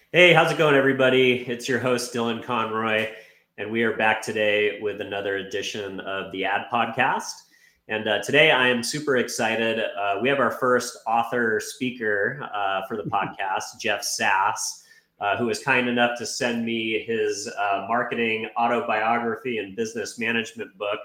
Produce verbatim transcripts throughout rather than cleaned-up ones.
Hey, how's it going, everybody? It's your host, Dylan Conroy, and we are back today with another edition of the Ad Podcast. And uh, today I am super excited. Uh, we have our first author speaker uh, for the podcast, Jeff Sass, uh, who was kind enough to send me his uh, marketing autobiography and business management book.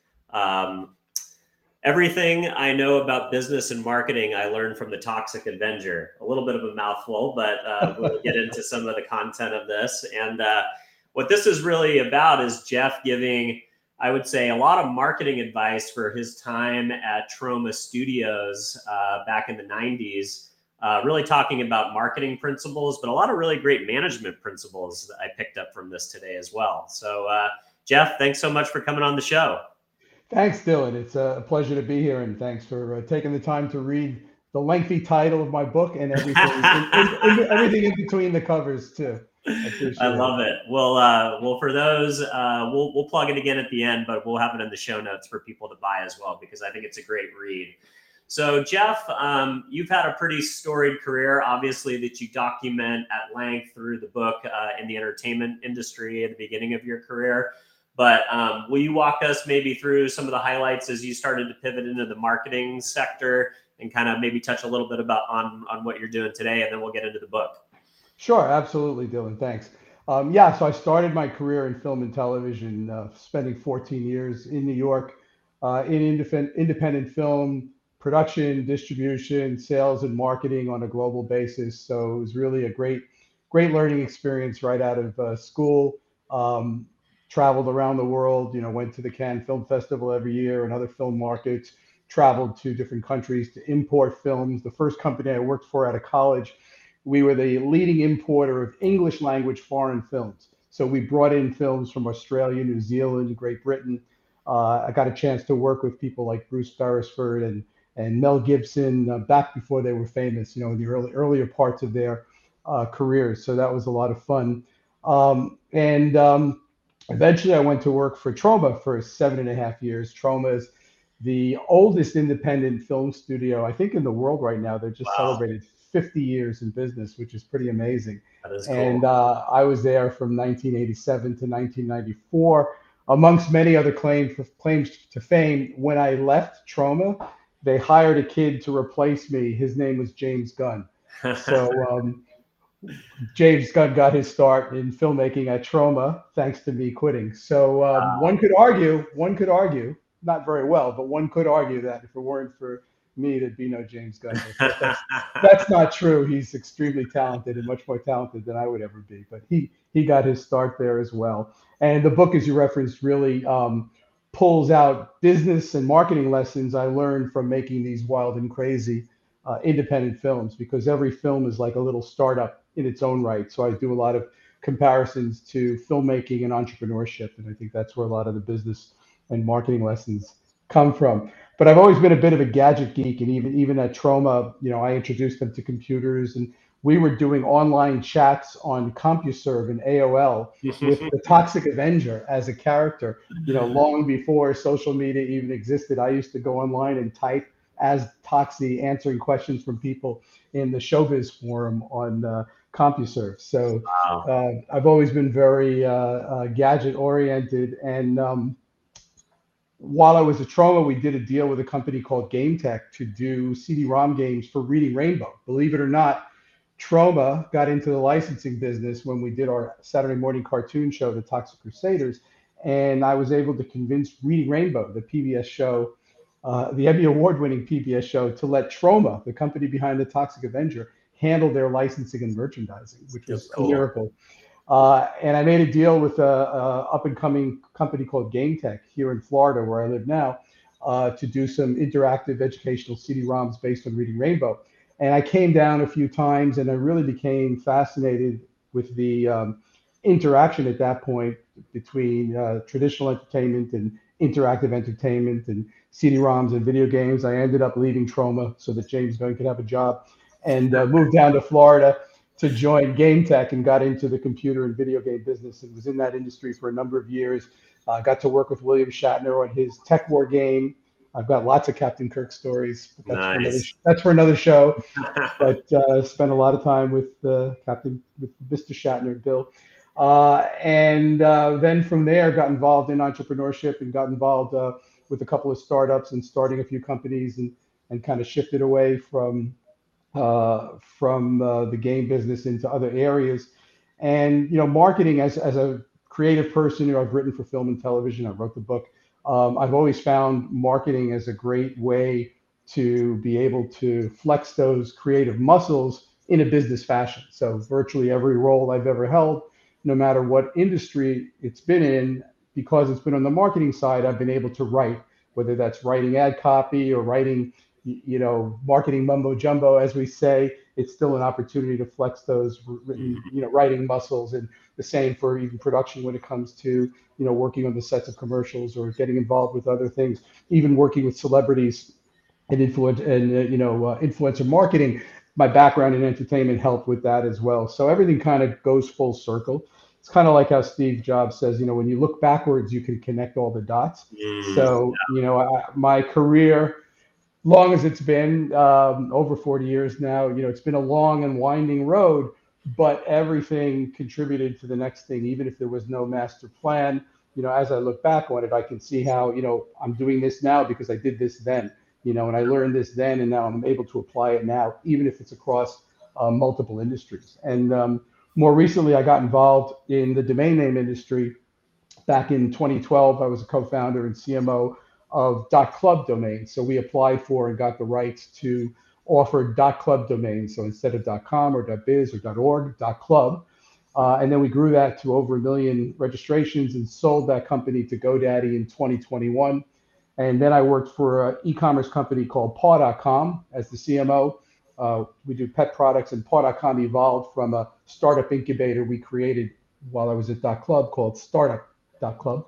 Um, Everything I know about business and marketing, I learned from The Toxic Avenger. A little bit of a mouthful, but uh, we'll get into some of the content of this. And uh, what this is really about is Jeff giving, I would say, a lot of marketing advice for his time at Troma Studios uh, back in the nineties, uh, really talking about marketing principles, but a lot of really great management principles that I picked up from this today as well. So, uh, Jeff, thanks so much for coming on the show. Thanks, Dylan. It's a pleasure to be here, and thanks for uh, taking the time to read the lengthy title of my book and everything in, in, in, everything in between the covers too. I I appreciate it. love it. Well, uh, well, for those, uh, we'll we'll plug it again at the end, but we'll have it in the show notes for people to buy as well because I think it's a great read. So, Jeff, um, you've had a pretty storied career, obviously, that you document at length through the book uh, in the entertainment industry at the beginning of your career. But um, will you walk us maybe through some of the highlights as you started to pivot into the marketing sector and kind of maybe touch a little bit about on on what you're doing today, and then we'll get into the book. Sure, absolutely, Dylan. Thanks. Um, yeah, so I started my career in film and television, uh, spending fourteen years in New York uh, in independent, independent film production, distribution, sales, and marketing on a global basis. So it was really a great, great learning experience right out of uh, school. Um, Traveled around the world, you know, went to the Cannes Film Festival every year and other film markets. Traveled to different countries to import films. The first company I worked for out of college, we were the leading importer of English language foreign films. So we brought in films from Australia, New Zealand, Great Britain. Uh, I got a chance to work with people like Bruce Beresford and and Mel Gibson uh, back before they were famous, you know, in the early earlier parts of their uh, careers. So that was a lot of fun. Um, and um, Eventually, I went to work for Troma for seven and a half years. Troma is the oldest independent film studio, I think, in the world right now. They just Wow, celebrated fifty years in business, which is pretty amazing. that is And cool. uh, I was there from nineteen eighty-seven to nineteen ninety-four, amongst many other claims claims to fame. When I left Troma, they hired a kid to replace me. His name was James Gunn. So um, James Gunn got his start in filmmaking at Troma thanks to me quitting. So um, one could argue, one could argue, not very well, but one could argue that if it weren't for me, there'd be no James Gunn. Of course, that's that's not true. He's extremely talented and much more talented than I would ever be. But he he got his start there as well. And the book, as you referenced, really um, pulls out business and marketing lessons I learned from making these wild and crazy uh, independent films, because every film is like a little startup in its own right. So I do a lot of comparisons to filmmaking and entrepreneurship, and I think that's where a lot of the business and marketing lessons come from. But I've always been a bit of a gadget geek, and even even at Troma, you know, I introduced them to computers, and we were doing online chats on CompuServe and A O L with the Toxic Avenger as a character. You know, long before social media even existed, I used to go online and type as Toxie, answering questions from people in the Showbiz forum on uh, CompuServe. So Wow. uh, I've always been very uh, uh, gadget oriented. And um, while I was at Troma, we did a deal with a company called Game Tech to do C D ROM games for Reading Rainbow. Believe it or not, Troma got into the licensing business when we did our Saturday morning cartoon show, The Toxic Crusaders. And I was able to convince Reading Rainbow, the P B S show, uh, the Emmy Award winning P B S show, to let Troma, the company behind The Toxic Avenger, handle their licensing and merchandising, which That's was a cool. miracle. Uh, and I made a deal with a, a up and coming company called Game Tech here in Florida, where I live now, uh, to do some interactive educational C D ROMs based on Reading Rainbow. And I came down a few times, and I really became fascinated with the um, interaction at that point between uh, traditional entertainment and interactive entertainment and C D ROMs and video games. I ended up leaving Troma so that James Gunn could have a job, and uh, moved down to Florida to join Game Tech, and got into the computer and video game business, and was in that industry for a number of years. Uh, got to work with William Shatner on his Tech War game. I've got lots of Captain Kirk stories, but that's for another Nice. that's for another show. But uh, spent a lot of time with uh, Captain with Mister Shatner, Bill, uh, and uh, then from there got involved in entrepreneurship and got involved uh, with a couple of startups and starting a few companies and and kind of shifted away from uh, from uh, the game business into other areas. And you know, marketing as as a creative person, you know, I've written for film and television. I wrote the book. Um, I've always found marketing as a great way to be able to flex those creative muscles in a business fashion. So virtually every role I've ever held, no matter what industry it's been in, because it's been on the marketing side, I've been able to write, whether that's writing ad copy or writing, you know, marketing mumbo jumbo, as we say. It's still an opportunity to flex those written, you know, writing muscles. And the same for even production when it comes to, you know, working on the sets of commercials or getting involved with other things, even working with celebrities and influence and uh, you know uh, influencer marketing. My background in entertainment helped with that as well. So everything kind of goes full circle. It's kind of like how Steve Jobs says, you know, when you look backwards, you can connect all the dots. Mm, So you know, I, my career, long as it's been um, over forty years now, you know, it's been a long and winding road, but everything contributed to the next thing, even if there was no master plan. You know, as I look back on it, I can see how, you know, I'm doing this now because I did this then, you know, and I learned this then, and now I'm able to apply it now, even if it's across uh, multiple industries. And um, more recently, I got involved in the domain name industry. Back in twenty twelve, I was a co-founder and C M O of .club domains. So we applied for and got the rights to offer .club domains. So instead of .com or .biz or .org, .club. Uh, and then we grew that to over a million registrations and sold that company to GoDaddy in twenty twenty-one. And then I worked for an e-commerce company called paw dot com as the C M O. Uh, we do pet products, and paw dot com evolved from a startup incubator we created while I was at .club called Startup dot club.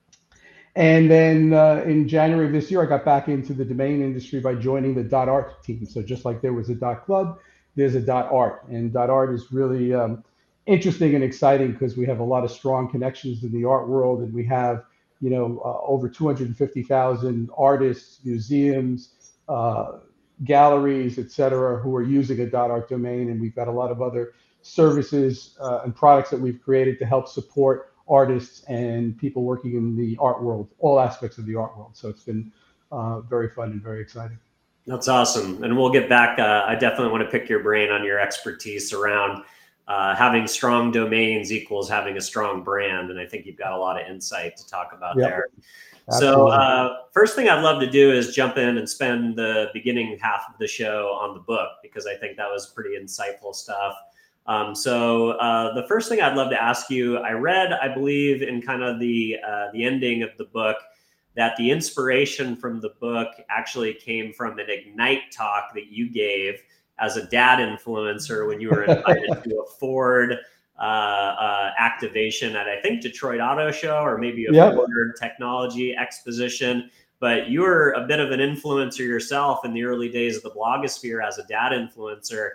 And then uh, in January of this year, I got back into the domain industry by joining the .art team. So just like there was a .club, there's a .art, and .art is really um, interesting and exciting because we have a lot of strong connections in the art world, and we have, you know, uh, over two hundred fifty thousand artists, museums, uh, galleries, et cetera, who are using a .art domain, and we've got a lot of other services uh, and products that we've created to help support artists and people working in the art world, all aspects of the art world. So it's been uh, very fun and very exciting. That's awesome. And we'll get back. Uh, I definitely want to pick your brain on your expertise around uh, having strong domains equals having a strong brand. And I think you've got a lot of insight to talk about Yep, there. absolutely. So uh, first thing I'd love to do is jump in and spend the beginning half of the show on the book, because I think that was pretty insightful stuff. Um, so uh, the first thing I'd love to ask you, I read, I believe, in kind of the uh, the ending of the book, that the inspiration from the book actually came from an Ignite talk that you gave as a dad influencer when you were invited to a Ford uh, uh, activation at, I think, Detroit Auto Show, or maybe a Yep. Ford Technology Exposition. But you were a bit of an influencer yourself in the early days of the blogosphere as a dad influencer.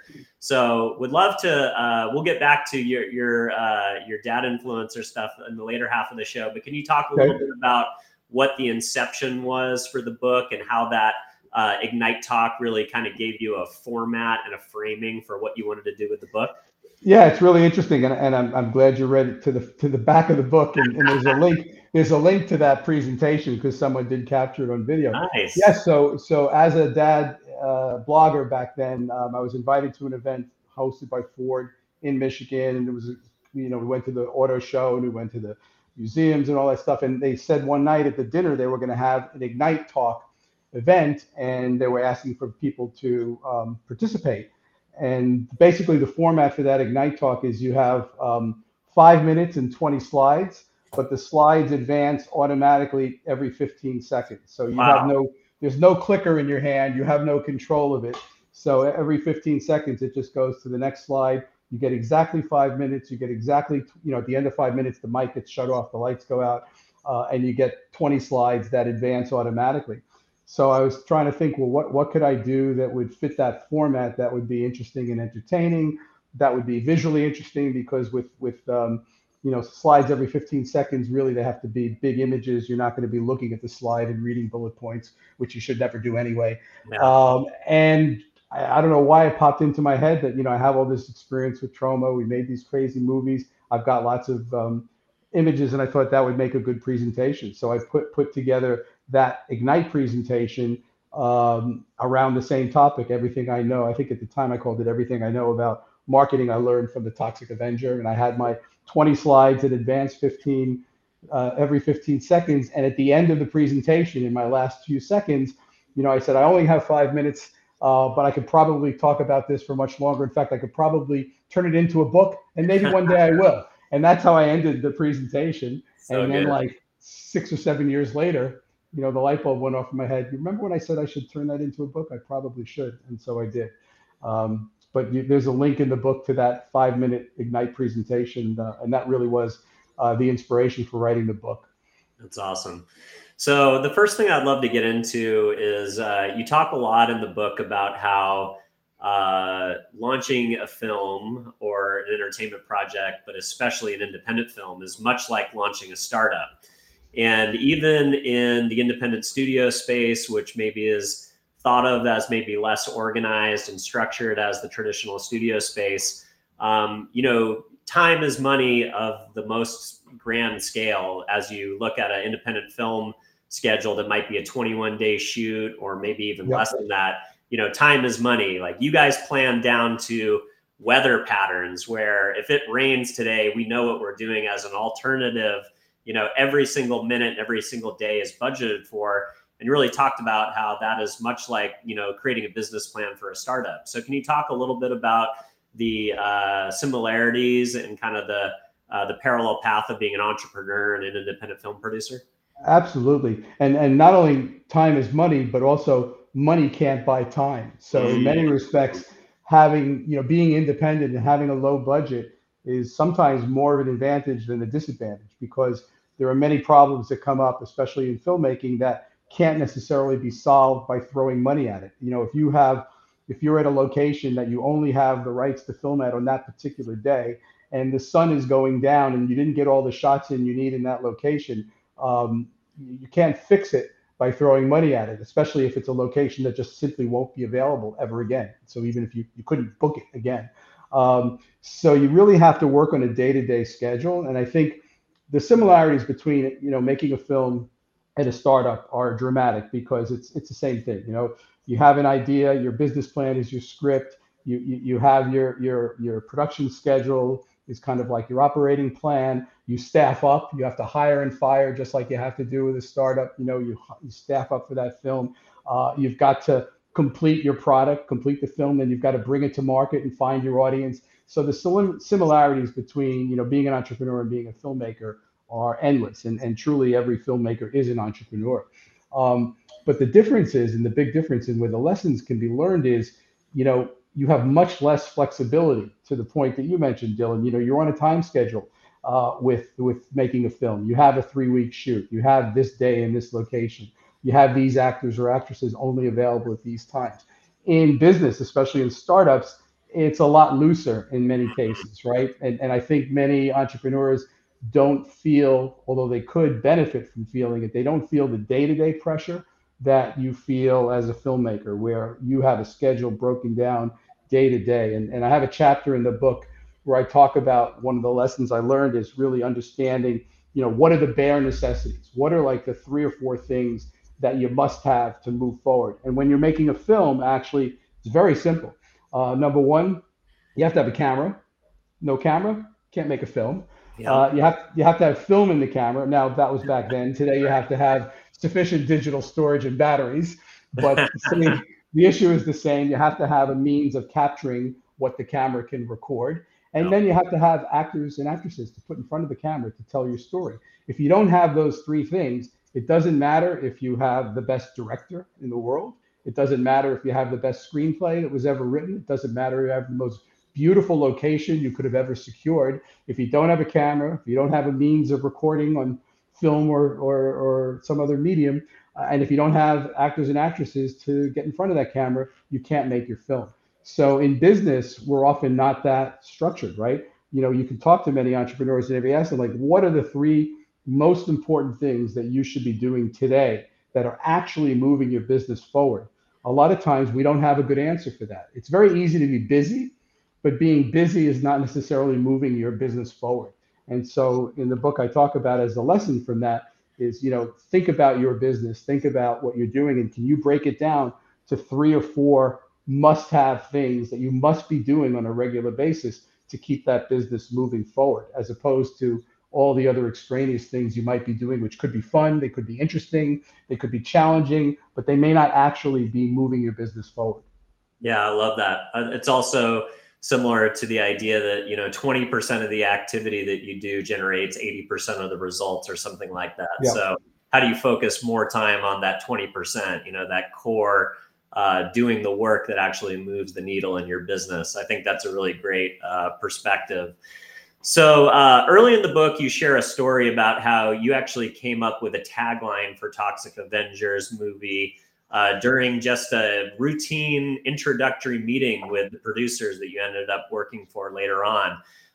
So would love to, uh, we'll get back to your your uh, your dad influencer stuff in the later half of the show. But can you talk a little Okay. bit about what the inception was for the book and how that uh, Ignite talk really kind of gave you a format and a framing for what you wanted to do with the book? Yeah, it's really interesting, and, and I'm, I'm glad you read it to the to the back of the book, and, and there's a link there's a link to that presentation because someone did capture it on video. Nice. Yes, so so as a dad uh, blogger back then, um, I was invited to an event hosted by Ford in Michigan, and it was, you know, we went to the auto show and we went to the museums and all that stuff, and they said one night at the dinner they were going to have an Ignite talk event, and they were asking for people to um, participate. And basically, the format for that Ignite talk is you have um, five minutes and twenty slides, but the slides advance automatically every fifteen seconds. So you Wow. have no, there's no clicker in your hand, you have no control of it. So every fifteen seconds, it just goes to the next slide. You get exactly five minutes. You get exactly, you know, at the end of five minutes, the mic gets shut off, the lights go out, uh, and you get twenty slides that advance automatically. So I was trying to think, well, what, what could I do that would fit that format that would be interesting and entertaining, that would be visually interesting, because with with um, you know, slides every fifteen seconds, really they have to be big images. You're not going to be looking at the slide and reading bullet points, which you should never do anyway. Yeah. Um, and I, I don't know why it popped into my head that, you know, I have all this experience with Troma. We made these crazy movies. I've got lots of um, images, and I thought that would make a good presentation. So I put put together that Ignite presentation um, around the same topic, everything I know. I think at the time I called it Everything I Know About Marketing I Learned from the Toxic Avenger. And I had my twenty slides in advance, fifteen uh, every fifteen seconds. And at the end of the presentation, in my last few seconds, you know, I said, I only have five minutes, uh, but I could probably talk about this for much longer. In fact, I could probably turn it into a book, and maybe one day I will. And that's how I ended the presentation. So and then good. like six or seven years later, you know, the light bulb went off in my head. You remember when I said I should turn that into a book? I probably should. And so I did. Um, but you, there's a link in the book to that five minute Ignite presentation. Uh, and that really was uh, the inspiration for writing the book. That's awesome. So the first thing I'd love to get into is uh, you talk a lot in the book about how uh, launching a film or an entertainment project, but especially an independent film, is much like launching a startup. And even in the independent studio space, which maybe is thought of as maybe less organized and structured as the traditional studio space, um, you know, time is money of the most grand scale. As you look at an independent film schedule that might be a twenty-one day shoot, or maybe even yep. less than that, you know, time is money. Like you guys plan down to weather patterns where if it rains today, we know what we're doing as an alternative. You know, every single minute, every single day is budgeted for, and you really talked about how that is much like, you know, creating a business plan for a startup. So can you talk a little bit about the uh, similarities and kind of the uh, the parallel path of being an entrepreneur and an independent film producer? Absolutely. And and not only time is money, but also money can't buy time. So mm. in many respects, having, you know, being independent and having a low budget is sometimes more of an advantage than a disadvantage, because there are many problems that come up, especially in filmmaking, that can't necessarily be solved by throwing money at it. You know, if you have, if you're at a location that you only have the rights to film at on that particular day, and the sun is going down and you didn't get all the shots in you need in that location, um, you can't fix it by throwing money at it, especially if it's a location that just simply won't be available ever again. So even if you, you couldn't book it again. Um, so you really have to work on a day-to-day schedule. And I think the similarities between, you know, making a film at a startup are dramatic, because it's it's the same thing. You know, you have an idea, your business plan is your script, you you, you have your your your production schedule is kind of like your operating plan. You staff up, you have to hire and fire just like you have to do with a startup. You know, you, you staff up for that film. Uh, you've got to complete your product, complete the film, and you've got to bring it to market and find your audience. So the similarities between, you know, being an entrepreneur and being a filmmaker are endless, and, and truly every filmmaker is an entrepreneur. Um, but the difference is, and the big difference in where the lessons can be learned is, you know, you have much less flexibility, to the point that you mentioned, Dylan. You know, you're on a time schedule uh, with with making a film. You have a three-week shoot. You have this day in this location. You have these actors or actresses only available at these times. In business, especially in startups, it's a lot looser in many cases, right? And, and I think many entrepreneurs don't feel, although they could benefit from feeling it, they don't feel the day-to-day pressure that you feel as a filmmaker, where you have a schedule broken down day to day. And, and I have a chapter in the book where I talk about one of the lessons I learned is really understanding, you know, what are the bare necessities? What are like the three or four things that you must have to move forward? And when you're making a film, actually, it's very simple. Uh, number one, you have to have a camera. No camera, can't make a film. Yeah. Uh, you have you have to have film in the camera. Now, that was back then. Today, you have to have sufficient digital storage and batteries. But the, same, the issue is the same. You have to have a means of capturing what the camera can record. And yeah. then you have to have actors and actresses to put in front of the camera to tell your story. If you don't have those three things, it doesn't matter if you have the best director in the world. It doesn't matter if you have the best screenplay that was ever written. It doesn't matter if you have the most beautiful location you could have ever secured. If you don't have a camera, if you don't have a means of recording on film or or, or some other medium, uh, and if you don't have actors and actresses to get in front of that camera, you can't make your film. So in business, we're often not that structured, right? you know, you can talk to many entrepreneurs and if you ask them, like, what are the three most important things that you should be doing today that are actually moving your business forward? A lot of times we don't have a good answer for that. It's very easy to be busy, but being busy is not necessarily moving your business forward. And so in the book, I talk about as a lesson from that is, you know, think about your business, think about what you're doing, and can you break it down to three or four must-have things that you must be doing on a regular basis to keep that business moving forward, as opposed to all the other extraneous things you might be doing, which could be fun, they could be interesting, they could be challenging, but they may not actually be moving your business forward. Yeah, I love that. Uh, It's also similar to the idea that, you know, twenty percent of the activity that you do generates eighty percent of the results or something like that. Yeah. So how do you focus more time on that twenty percent, you know, that core uh, doing the work that actually moves the needle in your business? I think that's a really great uh, perspective. So uh, early in the book, you share a story about how you actually came up with a tagline for Toxic Avengers movie uh, during just a routine introductory meeting with the producers that you ended up working for later on.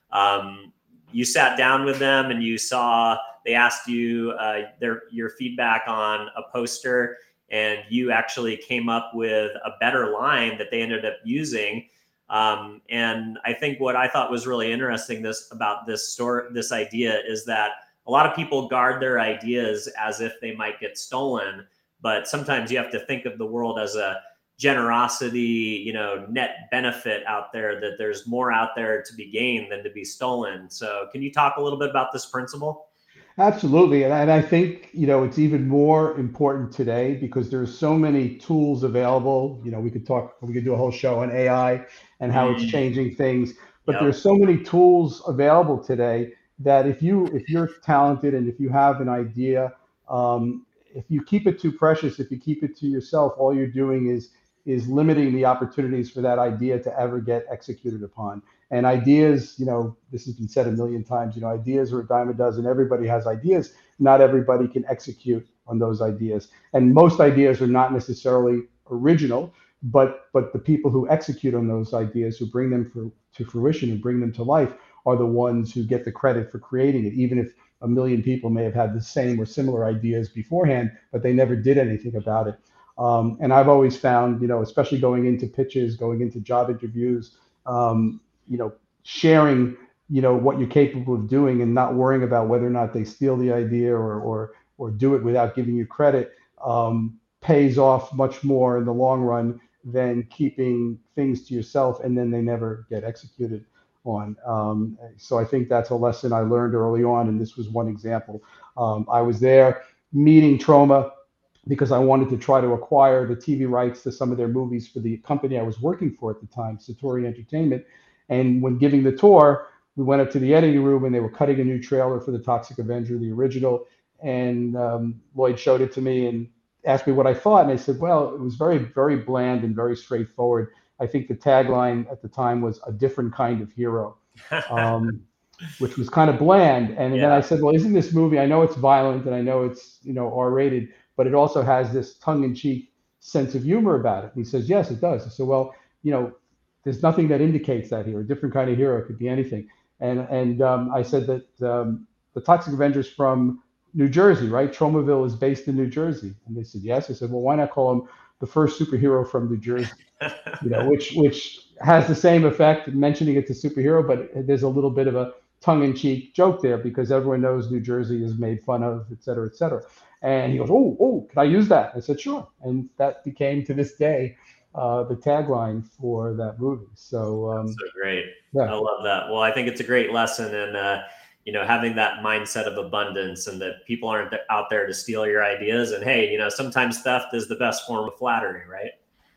Um, you sat down with them and you saw, they asked you uh, their, your feedback on a poster, and you actually came up with a better line that they ended up using. Um, and I think what I thought was really interesting this about this story, this idea is that a lot of people guard their ideas as if they might get stolen, but sometimes you have to think of the world as a generosity, you know, net benefit out there, that there's more out there to be gained than to be stolen. So can you talk a little bit about this principle? Absolutely. And I, and I think, you know, it's even more important today because there's so many tools available. You know, we could talk, we could do a whole show on A I and how it's Mm, changing things, but yep. there's so many tools available today that if you, if you're talented and if you have an idea, um, if you keep it too precious, if you keep it to yourself, all you're doing is, is limiting the opportunities for that idea to ever get executed upon. And ideas, you know, this has been said a million times, you know, ideas are a dime a dozen. Everybody has ideas. Not everybody can execute on those ideas. And most ideas are not necessarily original, but but the people who execute on those ideas, who bring them for, to fruition and bring them to life, are the ones who get the credit for creating it, even if a million people may have had the same or similar ideas beforehand, but they never did anything about it. Um, and I've always found, you know, especially going into pitches, going into job interviews, um, you know, sharing, you know, what you're capable of doing and not worrying about whether or not they steal the idea or or or do it without giving you credit, um, pays off much more in the long run than keeping things to yourself and then they never get executed on. Um, so I think that's a lesson I learned early on, and this was one example. Um, I was there meeting Troma because I wanted to try to acquire the T V rights to some of their movies for the company I was working for at the time, Satori Entertainment. And when giving the tour, we went up to the editing room and they were cutting a new trailer for the Toxic Avenger, the original. And um, Lloyd showed it to me and asked me what I thought. And I said, well, it was very, very bland and very straightforward. I think the tagline at the time was "a different kind of hero," um, which was kind of bland. And then I Yeah. said, well, isn't this movie, I know it's violent and I know it's, you know, R rated, but it also has this tongue-in-cheek sense of humor about it. And he says, yes, it does. I said, well, you know, there's nothing that indicates that here. A different kind of hero could be anything. And and um, I said that um, the Toxic Avengers from New Jersey, right? Tromaville is based in New Jersey. And they said, yes. I said, well, why not call him the first superhero from New Jersey? You know, which which has the same effect, mentioning it's a superhero, but there's a little bit of a tongue-in-cheek joke there because everyone knows New Jersey is made fun of, et cetera, et cetera. And he goes, oh, oh, can I use that? I said, sure. And that became to this day uh, the tagline for that movie. So That's um, so great. I yeah, love that. Well, I think it's a great lesson in, uh, you know, having that mindset of abundance and that people aren't th- out there to steal your ideas. And hey, you know, sometimes theft is the best form of flattery, right?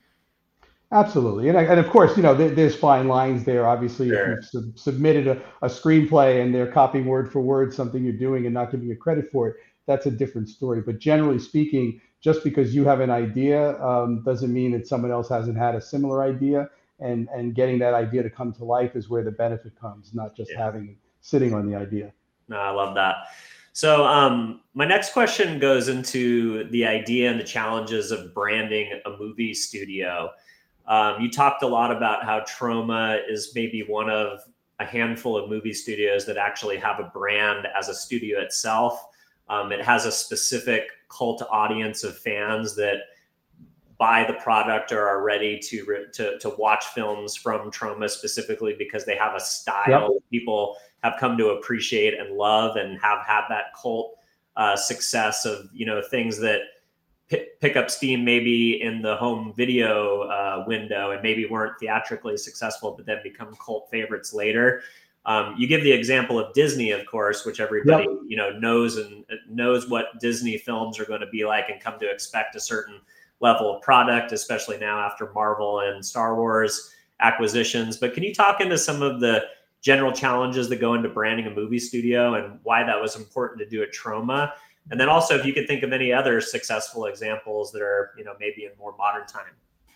absolutely. And, I, and of course, you know, there, there's fine lines there. Obviously, if Sure. you've sub- submitted a, a screenplay and they're copying word for word something you're doing and not giving you credit for it, that's a different story. But generally speaking, just because you have an idea um, doesn't mean that someone else hasn't had a similar idea. And, and getting that idea to come to life is where the benefit comes, not just Yeah. having it sitting on the idea. No, I love that. So, um, my next question goes into the idea and the challenges of branding a movie studio. Um, you talked a lot about how Troma is maybe one of a handful of movie studios that actually have a brand as a studio itself. Um, it has a specific cult audience of fans that buy the product or are ready to to to watch films from Troma specifically because they have a style yep. people have come to appreciate and love, and have had that cult uh, success of, you know, things that p- pick up steam maybe in the home video uh, window and maybe weren't theatrically successful, but then become cult favorites later. Um, you give the example of Disney, of course, which everybody yep. you know knows and knows what Disney films are going to be like and come to expect a certain level of product, especially now after Marvel and Star Wars acquisitions. But can you talk into some of the general challenges that go into branding a movie studio and why that was important to do at Troma? And then also, if you could think of any other successful examples that are, you know, maybe in more modern time.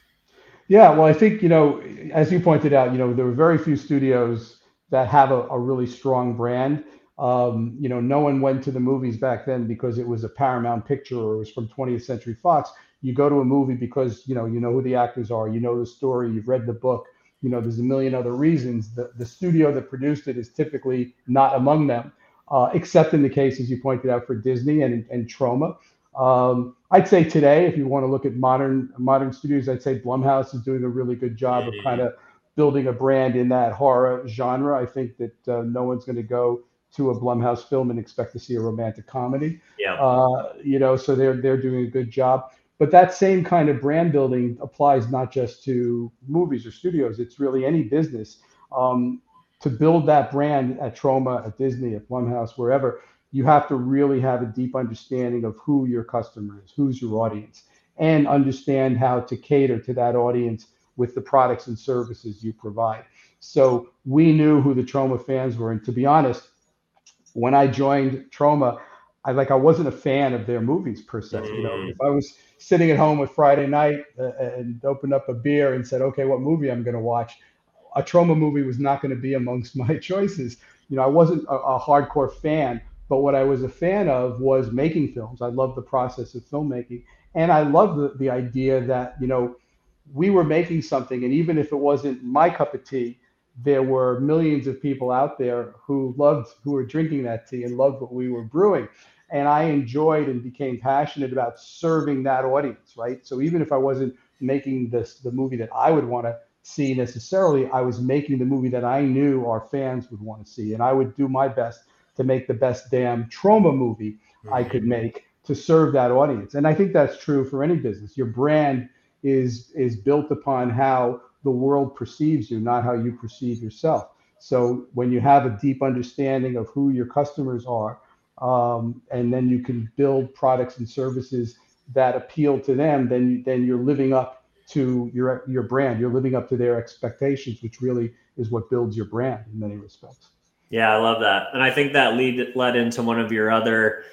Yeah, well, I think, you know, as you pointed out, you know, there were very few studios that have a, a really strong brand. Um, you know, no one went to the movies back then because it was a Paramount picture or it was from twentieth Century Fox. You go to a movie because, you know, you know who the actors are, you know the story, you've read the book, you know, there's a million other reasons. The, the studio that produced it is typically not among them, uh, except in the case, as you pointed out, for Disney and, and Troma. Um, I'd say today, if you want to look at modern modern studios, I'd say Blumhouse is doing a really good job of kind of building a brand in that horror genre. I think that uh, no one's going to go to a Blumhouse film and expect to see a romantic comedy. Yeah. Uh, you know, so they're they're doing a good job. But that same kind of brand building applies not just to movies or studios. It's really any business. Um, to build that brand at Troma, at Disney, at Blumhouse, wherever, you have to really have a deep understanding of who your customer is, who's your audience, and understand how to cater to that audience with the products and services you provide. So we knew who the Troma fans were. And to be honest, when I joined Troma, I like I wasn't a fan of their movies per se. Mm. You know, if I was sitting at home with Friday night uh, and opened up a beer and said, okay, what movie I'm going to watch, a Troma movie was not going to be amongst my choices. You know, I wasn't a, a hardcore fan, but what I was a fan of was making films. I loved the process of filmmaking, and I loved the, the idea that, you know, we were making something, and even if it wasn't my cup of tea, there were millions of people out there who loved, who were drinking that tea and loved what we were brewing. And I enjoyed and became passionate about serving that audience, right? So even if I wasn't making this the movie that I would want to see necessarily, I was making the movie that I knew our fans would want to see. And I would do my best to make the best damn Troma movie mm-hmm. I could make to serve that audience. And I think that's true for any business. Your brand is is built upon how the world perceives you, not how you perceive yourself. So when you have a deep understanding of who your customers are, um, and then you can build products and services that appeal to them, then you, then you're living up to your your brand. You're living up to their expectations, which really is what builds your brand in many respects. Yeah, I love that. And I think that lead led into one of your other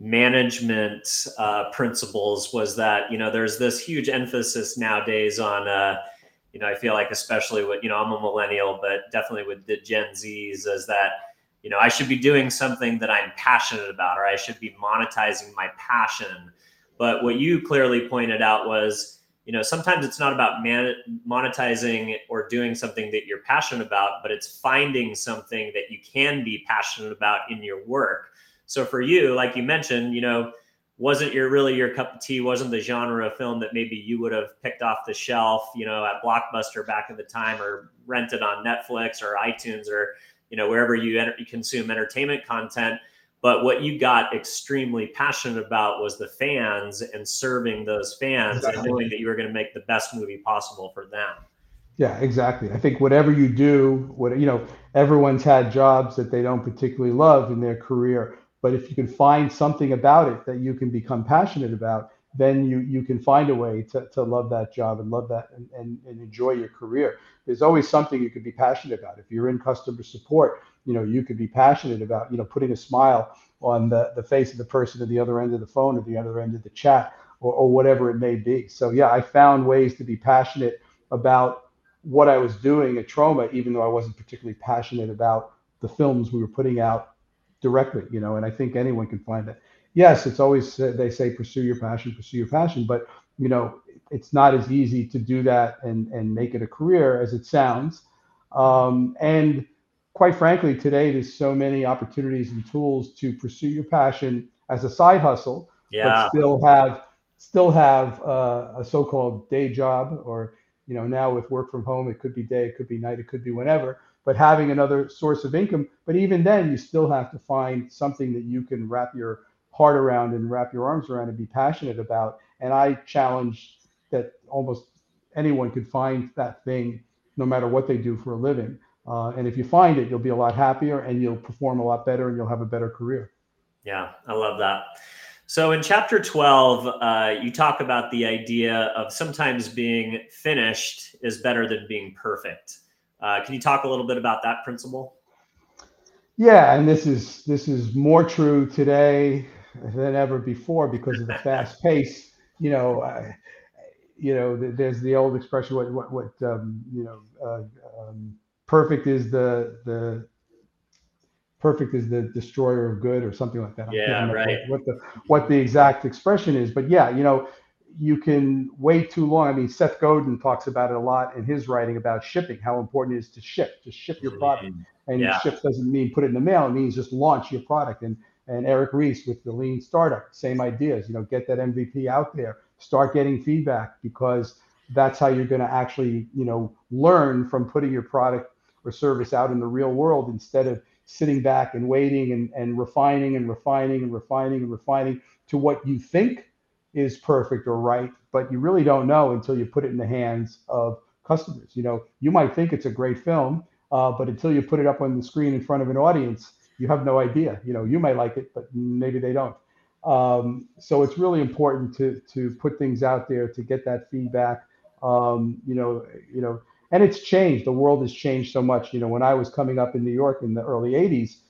management uh, principles, was that, you know, there's this huge emphasis nowadays on, uh, you know, I feel like especially with, you know, I'm a millennial, but definitely with the Gen Zs, is that, you know, I should be doing something that I'm passionate about, or I should be monetizing my passion. But what you clearly pointed out was, you know, sometimes it's not about man- monetizing or doing something that you're passionate about, but it's finding something that you can be passionate about in your work. So for you, like you mentioned, you know, wasn't your really your cup of tea, wasn't the genre of film that maybe you would have picked off the shelf, you know, at Blockbuster back in the time, or rented on Netflix or iTunes, or, you know, wherever you, enter, you consume entertainment content. But what you got extremely passionate about was the fans and serving those fans exactly. and knowing that you were going to make the best movie possible for them. Yeah, exactly. I think whatever you do, what, you know, everyone's had jobs that they don't particularly love in their career. But if you can find something about it that you can become passionate about, then you you can find a way to, to love that job and love that and, and, and enjoy your career. There's always something you could be passionate about. If you're in customer support, you know, you could be passionate about, you know, putting a smile on the, the face of the person at the other end of the phone or the other end of the chat, or, or whatever it may be. So yeah, I found ways to be passionate about what I was doing at Troma, even though I wasn't particularly passionate about the films we were putting out directly, you know, and I think anyone can find that. Yes, it's always, uh, they say, pursue your passion, pursue your passion, but, you know, it's not as easy to do that and, and make it a career as it sounds. Um, and quite frankly, today there's so many opportunities and tools to pursue your passion as a side hustle, Yeah. but still have still have uh, a so-called day job, or you know, now with work from home, it could be day, it could be night, it could be whenever. But having another source of income. But even then, you still have to find something that you can wrap your heart around and wrap your arms around and be passionate about. And I challenge that almost anyone could find that thing, no matter what they do for a living. Uh, and if you find it, you'll be a lot happier and you'll perform a lot better and you'll have a better career. Yeah, I love that. So in chapter twelve, uh, you talk about the idea of sometimes being finished is better than being perfect. Uh, can you talk a little bit about that principle? Yeah, and this is this is more true today than ever before because of the fast pace. You know, uh, you know, there's the old expression, what what what um, you know, uh, um, perfect is the the perfect is the destroyer of good, or something like that. I can't Yeah, remember right. what, what the what the exact expression is, but yeah, you know, you can wait too long. I mean, Seth Godin talks about it a lot in his writing about shipping, how important it is to ship, to ship your product. Mhm. And Yeah. ship doesn't mean put it in the mail; it means just launch your product. And and Eric Ries with the Lean Startup, same ideas. You know, get that M V P out there, start getting feedback, because that's how you're going to actually, you know, learn from putting your product or service out in the real world, instead of sitting back and waiting and, and refining and refining and refining and refining to what you think is perfect or right, but you really don't know until you put it in the hands of customers. You know, you might think it's a great film, uh, but until you put it up on the screen in front of an audience, you have no idea. You know, you might like it, but maybe they don't. Um, so it's really important to to put things out there to get that feedback. Um, you know, you know, and it's changed. The world has changed so much. You know, when I was coming up in New York in the early eighties,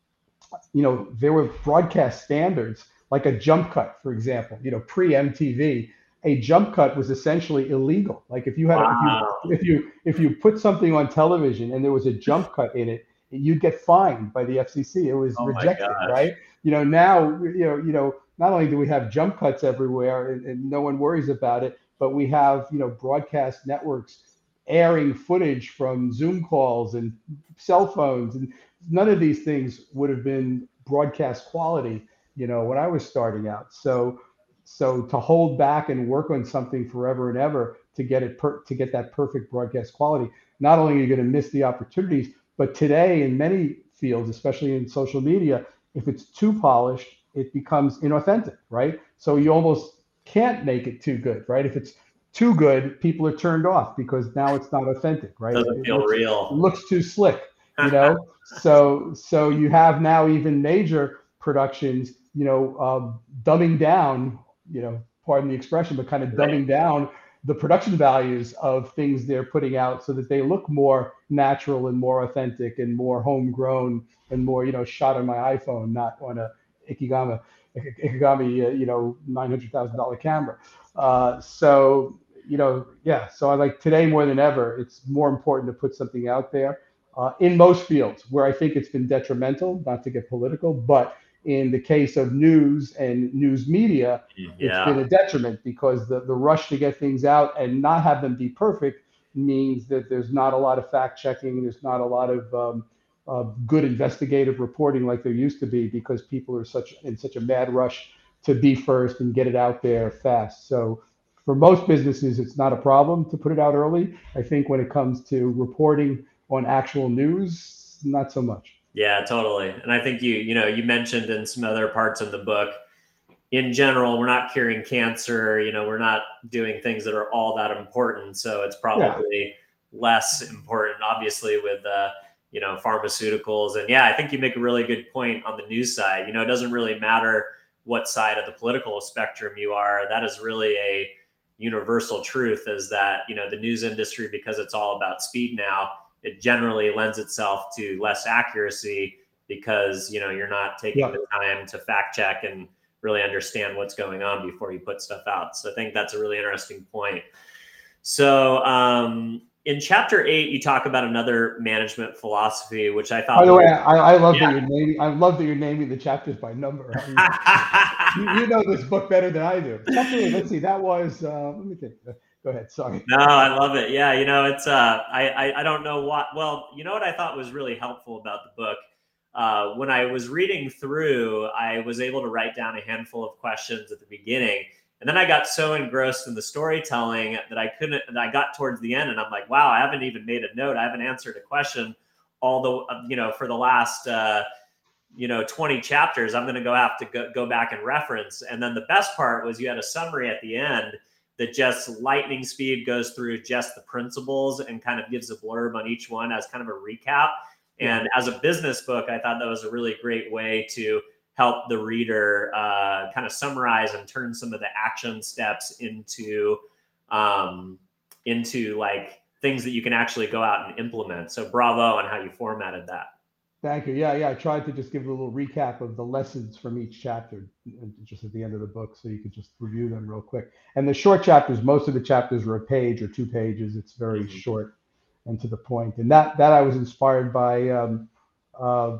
you know, there were broadcast standards like a jump cut, for example. You know, pre-M T V, a jump cut was essentially illegal. Like if you had, a, if you, Wow. if you, if you put something on television and there was a jump cut in it, you'd get fined by the F C C. It was Oh my rejected, gosh. right? You know, now, you know, you know, not only do we have jump cuts everywhere and, and no one worries about it, but we have, you know, broadcast networks airing footage from Zoom calls and cell phones, and none of these things would have been broadcast quality, you know, when I was starting out. So, so to hold back and work on something forever and ever to get it per, to get that perfect broadcast quality, not only are you going to miss the opportunities, but today in many fields, especially in social media, if it's too polished, it becomes inauthentic, right? So you almost can't make it too good, right? If it's too good, people are turned off because now it's not authentic, right? Doesn't It feel looks, real. it looks too slick, you know. so so you have now even major productions, you know, um, dumbing down, you know, pardon the expression, but kind of Right. dumbing down the production values of things they're putting out so that they look more natural and more authentic and more homegrown and more, you know, shot on my iPhone, not on a Ikigami, Ikigami, uh, you know, nine hundred thousand dollar camera. Uh, so, you know, yeah. So I like today more than ever, it's more important to put something out there uh, in most fields where I think it's been detrimental, not to get political, but in the case of news and news media, it's Yeah. been a detriment because the, the rush to get things out and not have them be perfect means that there's not a lot of fact checking. There's not a lot of um, uh, good investigative reporting like there used to be because people are such in such a mad rush to be first and get it out there fast. So for most businesses, it's not a problem to put it out early. I think when it comes to reporting on actual news, not so much. Yeah, totally. And I think you, you know, you mentioned in some other parts of the book, in general, we're not curing cancer, you know, we're not doing things that are all that important. So it's probably yeah. less important, obviously, with, uh, you know, pharmaceuticals. And yeah, I think you make a really good point on the news side. You know, it doesn't really matter what side of the political spectrum you are. That is really a universal truth, is that, you know, the news industry, because it's all about speed now, it generally lends itself to less accuracy because, you know, you're not taking yeah. the time to fact check and really understand what's going on before you put stuff out. So I think that's a really interesting point. So um, in chapter eight, you talk about another management philosophy, which I thought. By the was, way, I, I love yeah. that you're naming. I love that you're naming the chapters by number. I mean, you, you know this book better than I do. Chapter eight. Let's see. That was. Uh, let me think. Go ahead. Sorry. No, I love it. Yeah, you know, it's uh, I, I I don't know what. Well, you know what I thought was really helpful about the book. Uh, when I was reading through, I was able to write down a handful of questions at the beginning, and then I got so engrossed in the storytelling that I couldn't. And I got towards the end, and I'm like, wow, I haven't even made a note. I haven't answered a question. All the you know for the last uh, you know twenty chapters, I'm going to go have to go, go back and reference. And then the best part was you had a summary at the end that just lightning speed goes through just the principles and kind of gives a blurb on each one as kind of a recap. And as a business book, I thought that was a really great way to help the reader uh, kind of summarize and turn some of the action steps into um, into like things that you can actually go out and implement. So bravo on how you formatted that. Thank you. Yeah, yeah. I tried to just give a little recap of the lessons from each chapter just at the end of the book, so you could just review them real quick. And the short chapters, most of the chapters are a page or two pages. It's very mm-hmm. short and to the point. And that that I was inspired by um, uh,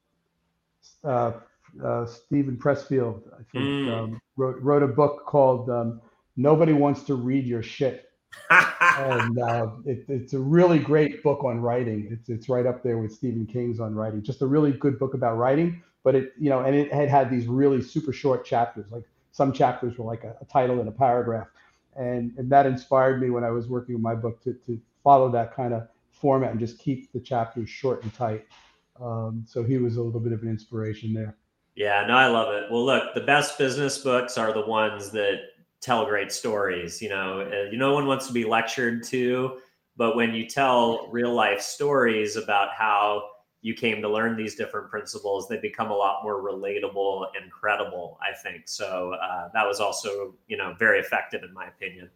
uh, uh, Stephen Pressfield. I think mm. um, wrote wrote a book called um, "Nobody Wants to Read Your Shit." and uh, it, it's a really great book on writing. It's it's right up there with Stephen King's on writing. Just a really good book about writing. But it you know, and it had had these really super short chapters. Like some chapters were like a, a title and a paragraph, and and that inspired me when I was working on my book to to follow that kind of format and just keep the chapters short and tight. Um, so he was a little bit of an inspiration there. Yeah, no, I love it. Well, look, the best business books are the ones that tell great stories. You know, uh, no one wants to be lectured to, but when you tell real life stories about how you came to learn these different principles, they become a lot more relatable and credible, I think. So uh, that was also, you know, very effective in my opinion.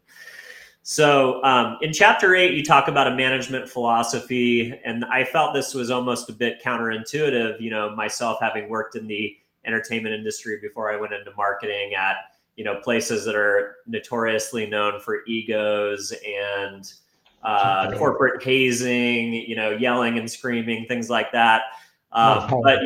So um, in chapter eight, you talk about a management philosophy, and I felt this was almost a bit counterintuitive, you know, myself having worked in the entertainment industry before I went into marketing at, you know, places that are notoriously known for egos and uh, corporate hazing, you know, yelling and screaming, things like that. Um, but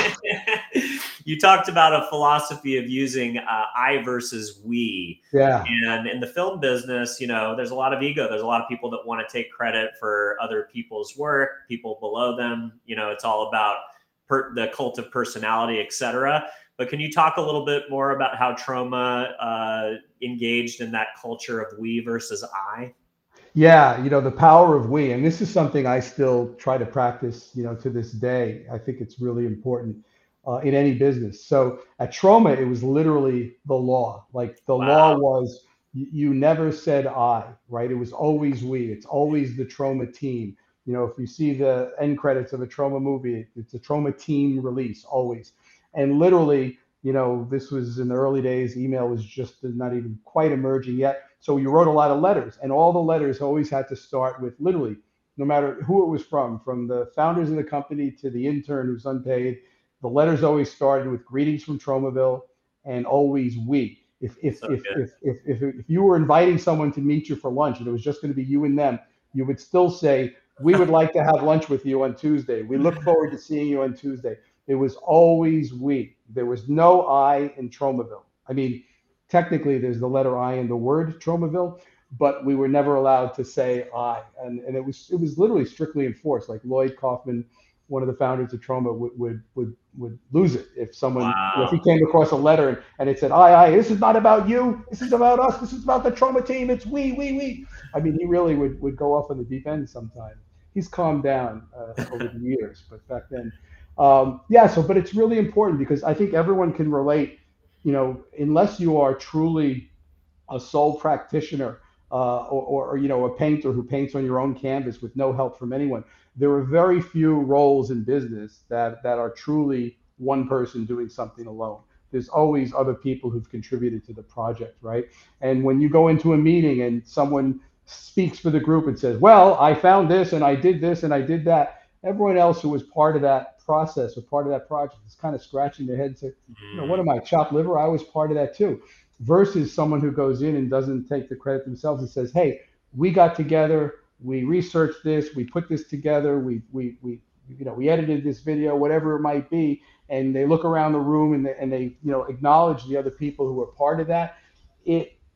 you talked about a philosophy of using uh, I versus we. Yeah. And in the film business, you know, there's a lot of ego. There's a lot of people that want to take credit for other people's work, people below them. You know, it's all about per- the cult of personality, et cetera. But can you talk a little bit more about how Troma uh, engaged in that culture of we versus I? Yeah, you know, the power of we, and this is something I still try to practice, you know, to this day. I think it's really important uh, in any business. So at Troma, it was literally the law. Like the wow. law was, you, you never said I, right? It was always we. It's always the Troma team. You know, if you see the end credits of a Troma movie, it's a Troma team release, always. And literally, you know, this was in the early days, email was just not even quite emerging yet. So you wrote a lot of letters, and all the letters always had to start with literally, no matter who it was from, from the founders of the company to the intern who's unpaid, the letters always started with greetings from Tromaville and always we. If if so if, if, if if if you were inviting someone to meet you for lunch and it was just going to be you and them, you would still say, we would like to have lunch with you on Tuesday. We look forward to seeing you on Tuesday. It was always we. There was no I in Tromaville. I mean, technically, there's the letter I in the word Tromaville, but we were never allowed to say I, and and it was it was literally strictly enforced. Like Lloyd Kaufman, one of the founders of Troma, would would would, would lose it if someone wow. you know, if he came across a letter and, and it said I I. This is not about you. This is about us. This is about the Troma team. It's we we we. I mean, he really would would go off on the deep end sometimes. He's calmed down uh, over the years, but back then, um, yeah. So, but it's really important because I think everyone can relate. You know, unless you are truly a sole practitioner uh, or, or, you know, a painter who paints on your own canvas with no help from anyone, there are very few roles in business that, that are truly one person doing something alone. There's always other people who've contributed to the project, right? And when you go into a meeting and someone speaks for the group and says, well, I found this and I did this and I did that, everyone else who was part of that process or part of that project is kind of scratching their head and saying, you know, what am I, chopped liver? I was part of that too. Versus someone who goes in and doesn't take the credit themselves and says, hey, we got together, we researched this, we put this together, we we we you know we edited this video, whatever it might be, and they look around the room and they, and they you know acknowledge the other people who are part of that. It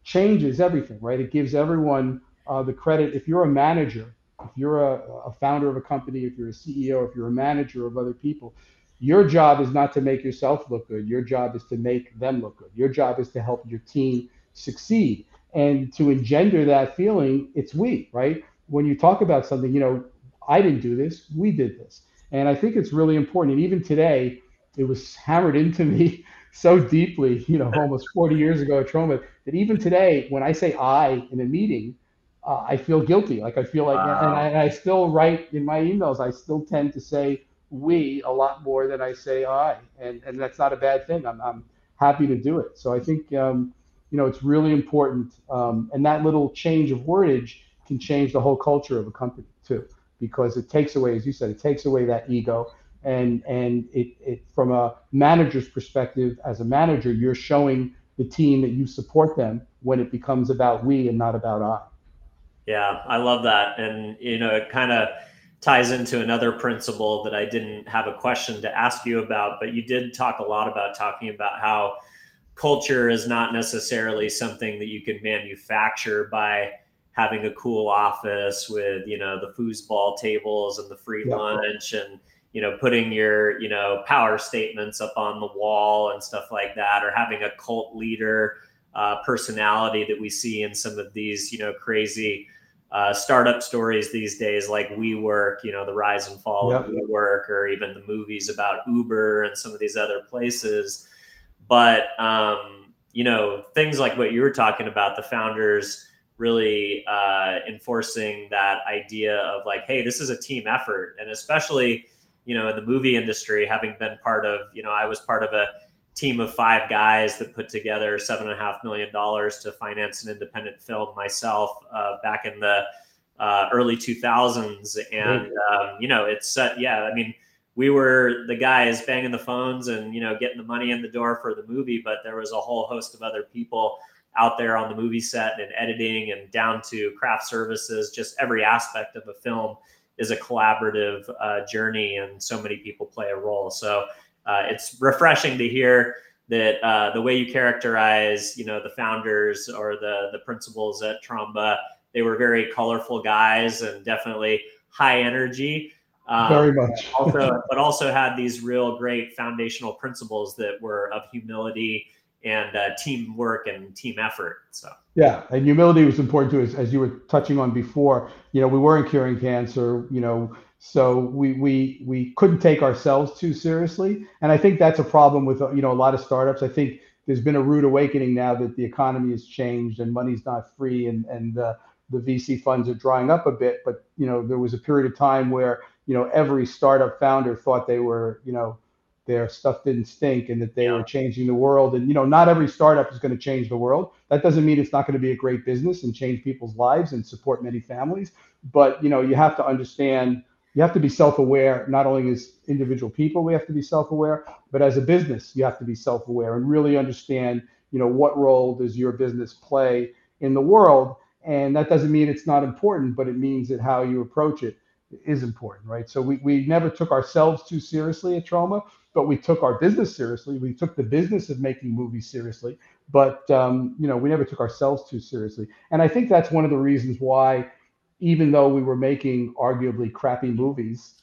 changes everything, right? It gives everyone uh, the credit. If you're a manager, if you're a, a founder of a company, if you're a C E O, if you're a manager of other people, your job is not to make yourself look good. Your job is to make them look good. Your job is to help your team succeed. And to engender that feeling, it's we, right? When you talk about something, you know, I didn't do this, we did this. And I think it's really important. And even today, it was hammered into me so deeply, you know, almost forty years ago at Troma, that even today, when I say I in a meeting, uh, I feel guilty. Like I feel like, and I, Wow. and I still write in my emails, I still tend to say we a lot more than I say I, and and that's not a bad thing. I'm I'm happy to do it. So I think um, you know it's really important, um, and that little change of wordage can change the whole culture of a company too, because it takes away, as you said, it takes away that ego, and and it it from a manager's perspective, as a manager, you're showing the team that you support them when it becomes about we and not about I. Yeah, I love that. And, you know, it kind of ties into another principle that I didn't have a question to ask you about, but you did talk a lot about talking about how culture is not necessarily something that you can manufacture by having a cool office with, you know, the foosball tables and the free Yep. lunch and, you know, putting your, you know, power statements up on the wall and stuff like that, or having a cult leader uh, personality that we see in some of these, you know, crazy uh, startup stories these days, like WeWork, you know, the rise and fall of Yep. WeWork, or even the movies about Uber and some of these other places. But, um, you know, things like what you were talking about, the founders really uh, enforcing that idea of like, hey, this is a team effort. And especially, you know, in the movie industry, having been part of, you know, I was part of a team of five guys that put together seven and a half million dollars to finance an independent film myself uh, back in the uh, early two thousands. And, um, you know, it's, uh, yeah, I mean, we were the guys banging the phones and, you know, getting the money in the door for the movie, but there was a whole host of other people out there on the movie set and editing and down to craft services. Just every aspect of a film is a collaborative uh, journey, and so many people play a role. So uh, it's refreshing to hear that uh, the way you characterize, you know, the founders or the the principals at Tromba, they were very colorful guys and definitely high energy. Um, Very much. also, but also had these real great foundational principles that were of humility and uh, teamwork and team effort. So Yeah, and humility was important too, as, as you were touching on before. You know, we weren't curing cancer. You know, so we we we couldn't take ourselves too seriously, and I think that's a problem with you know a lot of startups. I think there's been a rude awakening now that the economy has changed and money's not free, and and uh, the V C funds are drying up a bit. But you know, there was a period of time where you know every startup founder thought they were you know their stuff didn't stink and that they yeah, were changing the world. And you know, not every startup is going to change the world. That doesn't mean it's not going to be a great business and change people's lives and support many families. But you know, you have to understand, you have to be self-aware. Not only as individual people, we have to be self-aware, but as a business, you have to be self-aware and really understand, you know, what role does your business play in the world. And that doesn't mean it's not important, but it means that how you approach it is important, right? So we, we never took ourselves too seriously at Troma, but we took our business seriously. We took the business of making movies seriously, but um, you know, we never took ourselves too seriously. And I think that's one of the reasons why, even though we were making arguably crappy movies,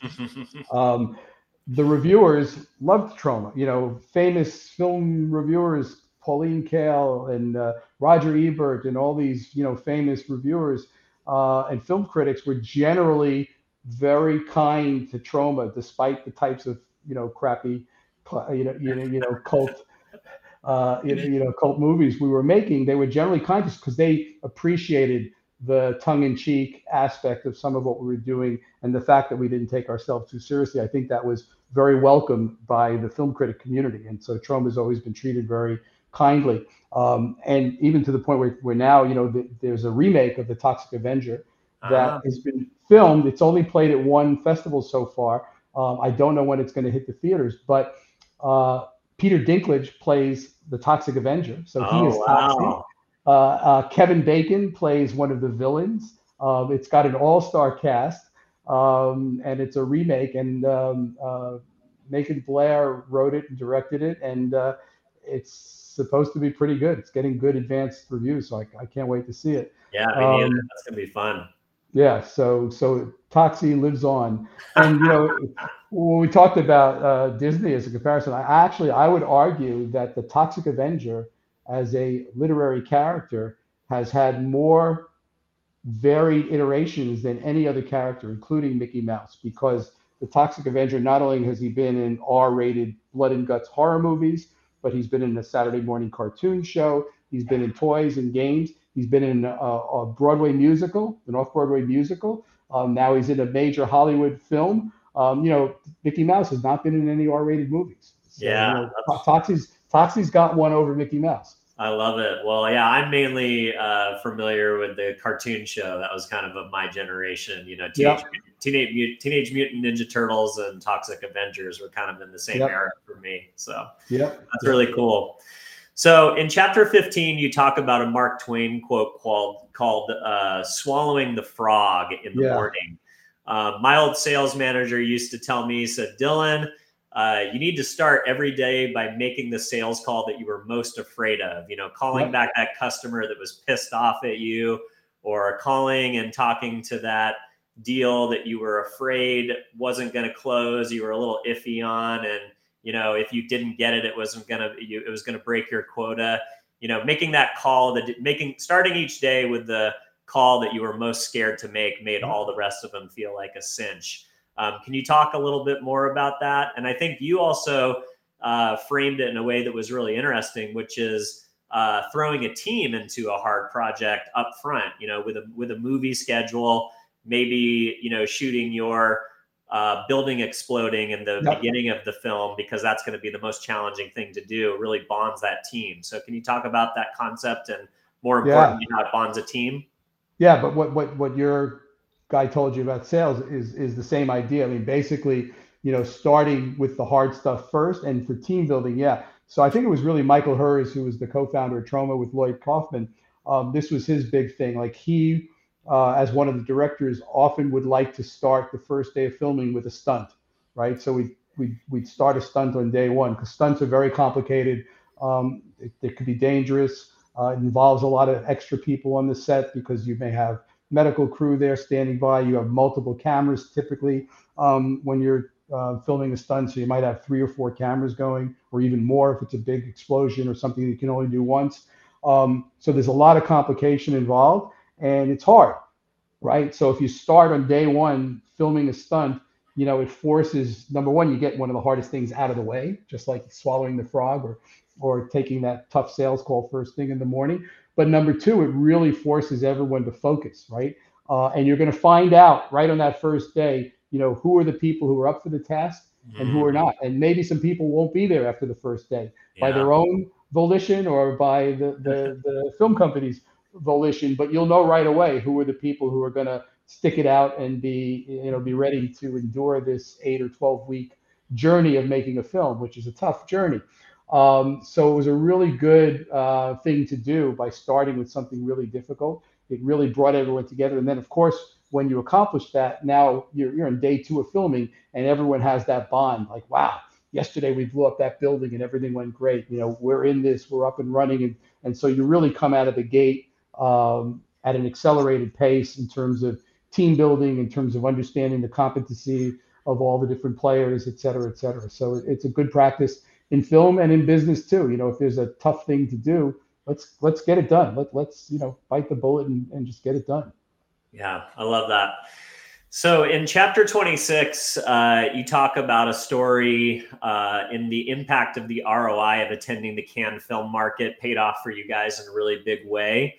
um, the reviewers loved Troma. You know, famous film reviewers, Pauline Kael and uh, Roger Ebert, and all these you know famous reviewers uh, and film critics were generally very kind to Troma, despite the types of you know crappy, you know you know you know cult uh, you know, you know, cult movies we were making. They were generally kind to us because they appreciated the tongue-in-cheek aspect of some of what we were doing and the fact that we didn't take ourselves too seriously. I think that was very welcome by the film critic community, and so Troma has always been treated very kindly. Um, and even to the point where, where now, you know, the, there's a remake of The Toxic Avenger that uh, has been filmed. It's only played at one festival so far. Um, I don't know when it's going to hit the theaters, but uh, Peter Dinklage plays the Toxic Avenger, so he oh is Toxic. wow, Uh, uh, Kevin Bacon plays one of the villains. Um, it's got an all-star cast, um, and it's a remake. And um, uh, Macon Blair wrote it and directed it, and uh, it's supposed to be pretty good. It's getting good advanced reviews, so I, I can't wait to see it. Yeah, I mean, Um, that's gonna be fun. yeah, so so Toxie lives on, and you know when we talked about uh, Disney as a comparison, I actually I would argue that the Toxic Avenger as a literary character has had more varied iterations than any other character, including Mickey Mouse, because the Toxic Avenger, not only has he been in R-rated blood and guts horror movies, but he's been in the Saturday morning cartoon show. He's been in toys and games. He's been in a, a Broadway musical, an off-Broadway musical. Um, now he's in a major Hollywood film. Um, you know, Mickey Mouse has not been in any R-rated movies. So, Yeah, you know, Toxie's, Toxie's got one over Mickey Mouse. I love it. Well, yeah, I'm mainly uh, familiar with the cartoon show. That was kind of of my generation. You know, Teenage, Yep. Teenage, Mut- Teenage Mutant Ninja Turtles and Toxic Avengers were kind of in the same Yep. era for me. So Yep. that's Yep. really cool. So in chapter fifteen, you talk about a Mark Twain quote called, called uh, swallowing the frog in the Yeah. morning. Uh, my old sales manager used to tell me, he said, Dylan, Uh, you need to start every day by making the sales call that you were most afraid of, you know, calling Yep. back that customer that was pissed off at you, or calling and talking to that deal that you were afraid wasn't going to close, you were a little iffy on. And, you know, if you didn't get it, it wasn't going to, it was going to break your quota, you know, making that call, that making, starting each day with the call that you were most scared to make made all the rest of them feel like a cinch. Um, can you talk a little bit more about that? And I think you also uh, framed it in a way that was really interesting, which is uh, throwing a team into a hard project up front, you know, with a with a movie schedule, maybe, you know, shooting your uh, building exploding in the Yep. beginning of the film, because that's going to be the most challenging thing to do, really bonds that team. So can you talk about that concept and, more importantly, Yeah. how it bonds a team? Yeah, but what what what your guy told you about sales is is the same idea. I mean, basically, you know, starting with the hard stuff first, and for team building, yeah. So I think it was really Michael Hers, who was the co-founder of Troma with Lloyd Kaufman. Um, this was his big thing. Like he, uh, as one of the directors, often would like to start the first day of filming with a stunt, right? So we we we'd start a stunt on day one, because stunts are very complicated. Um, it, it could be dangerous. Uh, it involves a lot of extra people on the set, because you may have medical crew there standing by. You have multiple cameras typically um, when you're uh, filming a stunt. So you might have three or four cameras going, or even more if it's a big explosion or something that you can only do once. Um, so there's a lot of complication involved, and it's hard, right? So if you start on day one filming a stunt, you know, it forces, number one, you get one of the hardest things out of the way, just like swallowing the frog or or taking that tough sales call first thing in the morning. But number two, it really forces everyone to focus, right? Uh, and you're going to find out right on that first day, you know, who are the people who are up for the task and who are not. And maybe some people won't be there after the first day by Yeah. their own volition or by the, the, the film company's volition. But you'll know right away who are the people who are going to stick it out and be, you know, be ready to endure this eight or twelve week journey of making a film, which is a tough journey. Um, so it was a really good uh, thing to do by starting with something really difficult. It really brought everyone together. And then, of course, when you accomplish that, now you're, you're in day two of filming, and everyone has that bond. Like, wow, yesterday we blew up that building and everything went great. You know, we're in this, we're up and running. And, and so you really come out of the gate um, at an accelerated pace in terms of team building, in terms of understanding the competency of all the different players, et cetera, et cetera. So it's a good practice in film and in business too. You know, if there's a tough thing to do, let's let's get it done. Let, let's, you know, bite the bullet and, and just get it done. Yeah, I love that. So in chapter twenty-six, uh, you talk about a story uh, in the impact of the R O I of attending the Cannes film market paid off for you guys in a really big way.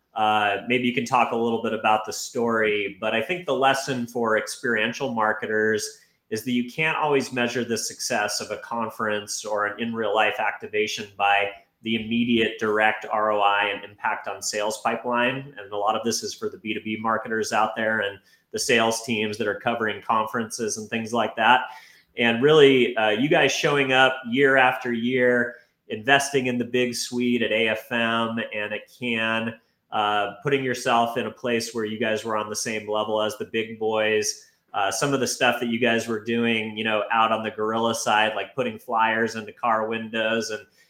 Uh, maybe you can talk a little bit about the story, but I think the lesson for experiential marketers is that you can't always measure the success of a conference or an in real life activation by the immediate direct R O I and impact on sales pipeline. And a lot of this is for the B two B marketers out there and the sales teams that are covering conferences and things like that. And really, uh, you guys showing up year after year, investing in the big suite at A F M and at Cannes, uh, putting yourself in a place where you guys were on the same level as the big boys. Uh, some of the stuff that you guys were doing, you know, out on the guerrilla side, like putting flyers into car windows and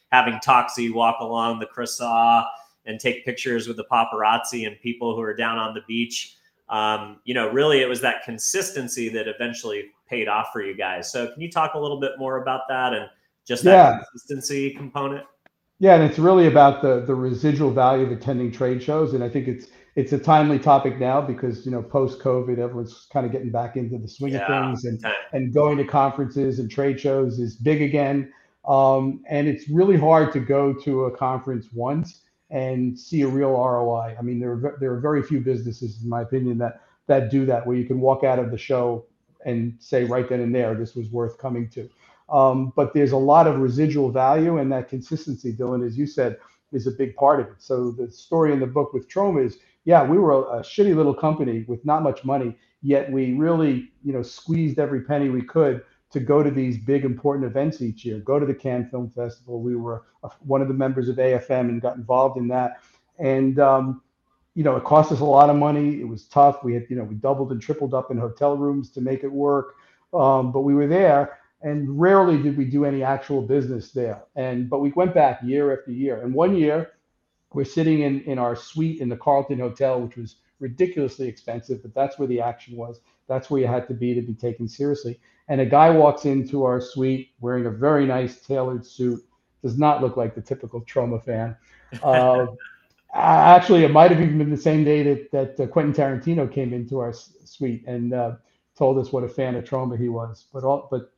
having Toxie walk along the Crissau and take pictures with the paparazzi and people who are down on the beach. Um, you know, really, it was that consistency that eventually paid off for you guys. So can you talk a little bit more about that and just that Yeah. consistency component? Yeah, and it's really about the the residual value of attending trade shows, and I think it's it's a timely topic now because you know post COVID, everyone's kind of getting back into the swing of Yeah, things, and time. and going to conferences and trade shows is big again. Um, and it's really hard to go to a conference once and see a real R O I. I mean, there are there are very few businesses, in my opinion, that that do that, where you can walk out of the show and say right then and there, this was worth coming to. Um, but there's a lot of residual value, and that consistency, Dylan, as you said, is a big part of it. So the story in the book with Troma is, yeah, we were a, a shitty little company with not much money, yet we really, you know, squeezed every penny we could to go to these big important events each year. Go to the Cannes Film Festival. We were a, one of the members of A F M and got involved in that. And um, you know, it cost us a lot of money. It was tough. We had, you know, we doubled and tripled up in hotel rooms to make it work. Um, but we were there. And rarely did we do any actual business there. And but we went back year after year. And one year, we're sitting in in our suite in the Carlton Hotel, which was ridiculously expensive, but that's where the action was. That's where you had to be to be taken seriously. And a guy walks into our suite wearing a very nice tailored suit. Does not look like the typical Troma fan. Uh, actually, it might have even been the same day that that uh, Quentin Tarantino came into our suite and uh, told us what a fan of Troma he was. But all but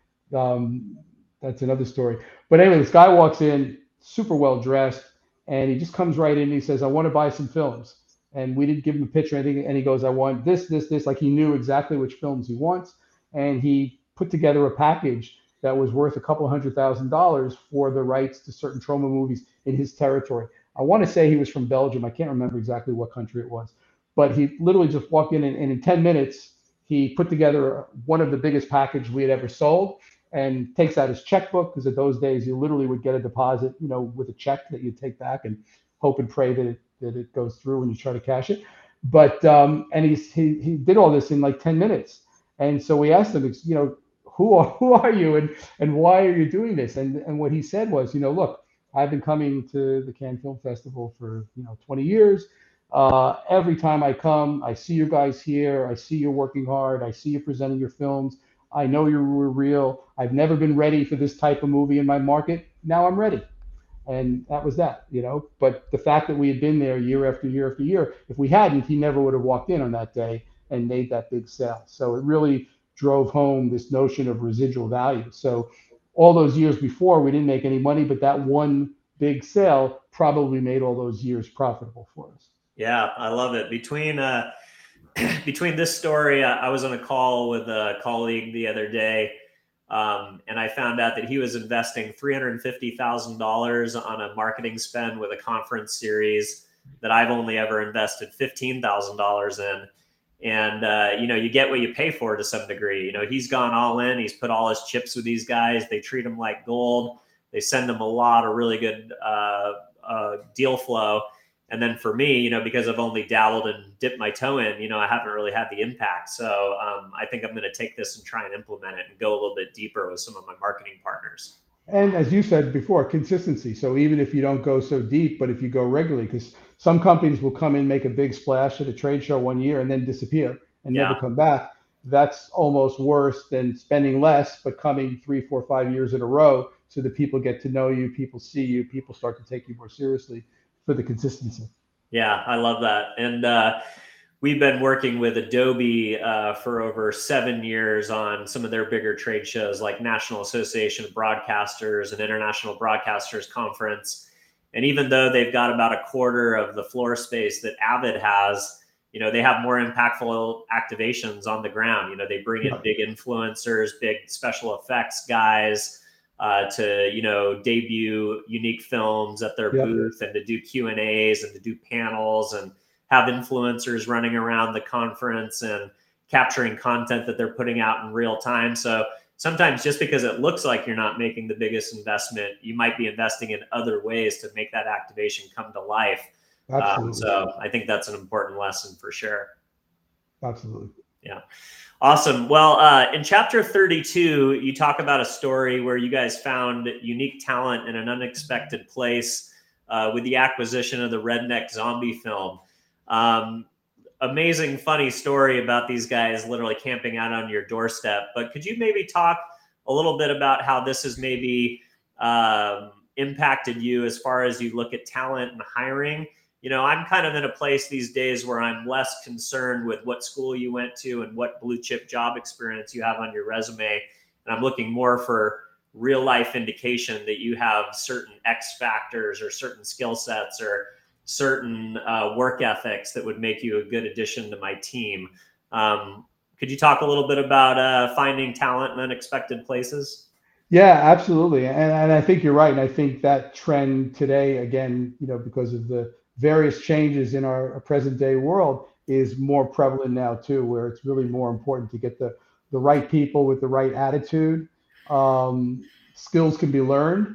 um, that's another story. But anyway, this guy walks in, super well dressed, and he just comes right in and he says, I want to buy some films. And we didn't give him a picture or anything. And he goes, I want this, this, this. Like he knew exactly which films he wants. And he put together a package that was worth a couple hundred thousand dollars for the rights to certain Troma movies in his territory. I want to say he was from Belgium. I can't remember exactly what country it was. But he literally just walked in, and, and in ten minutes, he put together one of the biggest packages we had ever sold, and takes out his checkbook, because at those days you literally would get a deposit, you know, with a check that you take back and hope and pray that it that it goes through when you try to cash it. But um, and he's, he he did all this in like ten minutes. And so we asked him, you know, who are who are you and and why are you doing this? And and what he said was, you know, look, I've been coming to the Cannes Film Festival for you know twenty years. Uh, every time I come, I see you guys here. I see you working hard. I see you presenting your films. I know you were real. I've never been ready for this type of movie in my market. Now I'm ready. And that was that, you know. But the fact that we had been there year after year after year, if we hadn't, he never would have walked in on that day and made that big sale. So it really drove home this notion of residual value. So all those years before, we didn't make any money, but that one big sale probably made all those years profitable for us. Yeah, I love it. Between uh, between this story, I, I was on a call with a colleague the other day, um, and I found out that he was investing three hundred fifty thousand dollars on a marketing spend with a conference series that I've only ever invested fifteen thousand dollars in. And, uh, you know, you get what you pay for to some degree. You know, he's gone all in. He's put all his chips with these guys. They treat him like gold. They send him a lot of really good uh, uh, deal flow. And then for me, you know, because I've only dabbled and dipped my toe in, you know, I haven't really had the impact. So um, I think I'm going to take this and try and implement it and go a little bit deeper with some of my marketing partners. And as you said before, consistency. So even if you don't go so deep, but if you go regularly, because some companies will come in, make a big splash at a trade show one year and then disappear and Yeah. never come back. That's almost worse than spending less, but coming three, four, five years in a row so that people get to know you, people see you, people start to take you more seriously for the consistency. Yeah, I love that. And uh, we've been working with Adobe uh, for over seven years on some of their bigger trade shows like National Association of Broadcasters and International Broadcasters Conference. And even though they've got about a quarter of the floor space that Avid has, you know, they have more impactful activations on the ground. You know, they bring in big influencers, big special effects guys, Uh, to, you know, debut unique films at their Yep. booth and to do Q and A's and to do panels and have influencers running around the conference and capturing content that they're putting out in real time. So sometimes just because it looks like you're not making the biggest investment, you might be investing in other ways to make that activation come to life. Um, so I think that's an important lesson for sure. Absolutely. Yeah. Awesome. Well, uh, in chapter thirty-two, you talk about a story where you guys found unique talent in an unexpected place uh, with the acquisition of the Redneck Zombie film. Um, amazing, funny story about these guys literally camping out on your doorstep. But could you maybe talk a little bit about how this has maybe um, impacted you as far as you look at talent and hiring? You know, I'm kind of in a place these days where I'm less concerned with what school you went to and what blue chip job experience you have on your resume. And I'm looking more for real life indication that you have certain X factors or certain skill sets or certain uh, work ethics that would make you a good addition to my team. Um, could you talk a little bit about uh, finding talent in unexpected places? Yeah, absolutely. And, and I think you're right. And I think that trend today, again, you know, because of the various changes in our present day world, is more prevalent now too, where it's really more important to get the, the right people with the right attitude. Um, skills can be learned,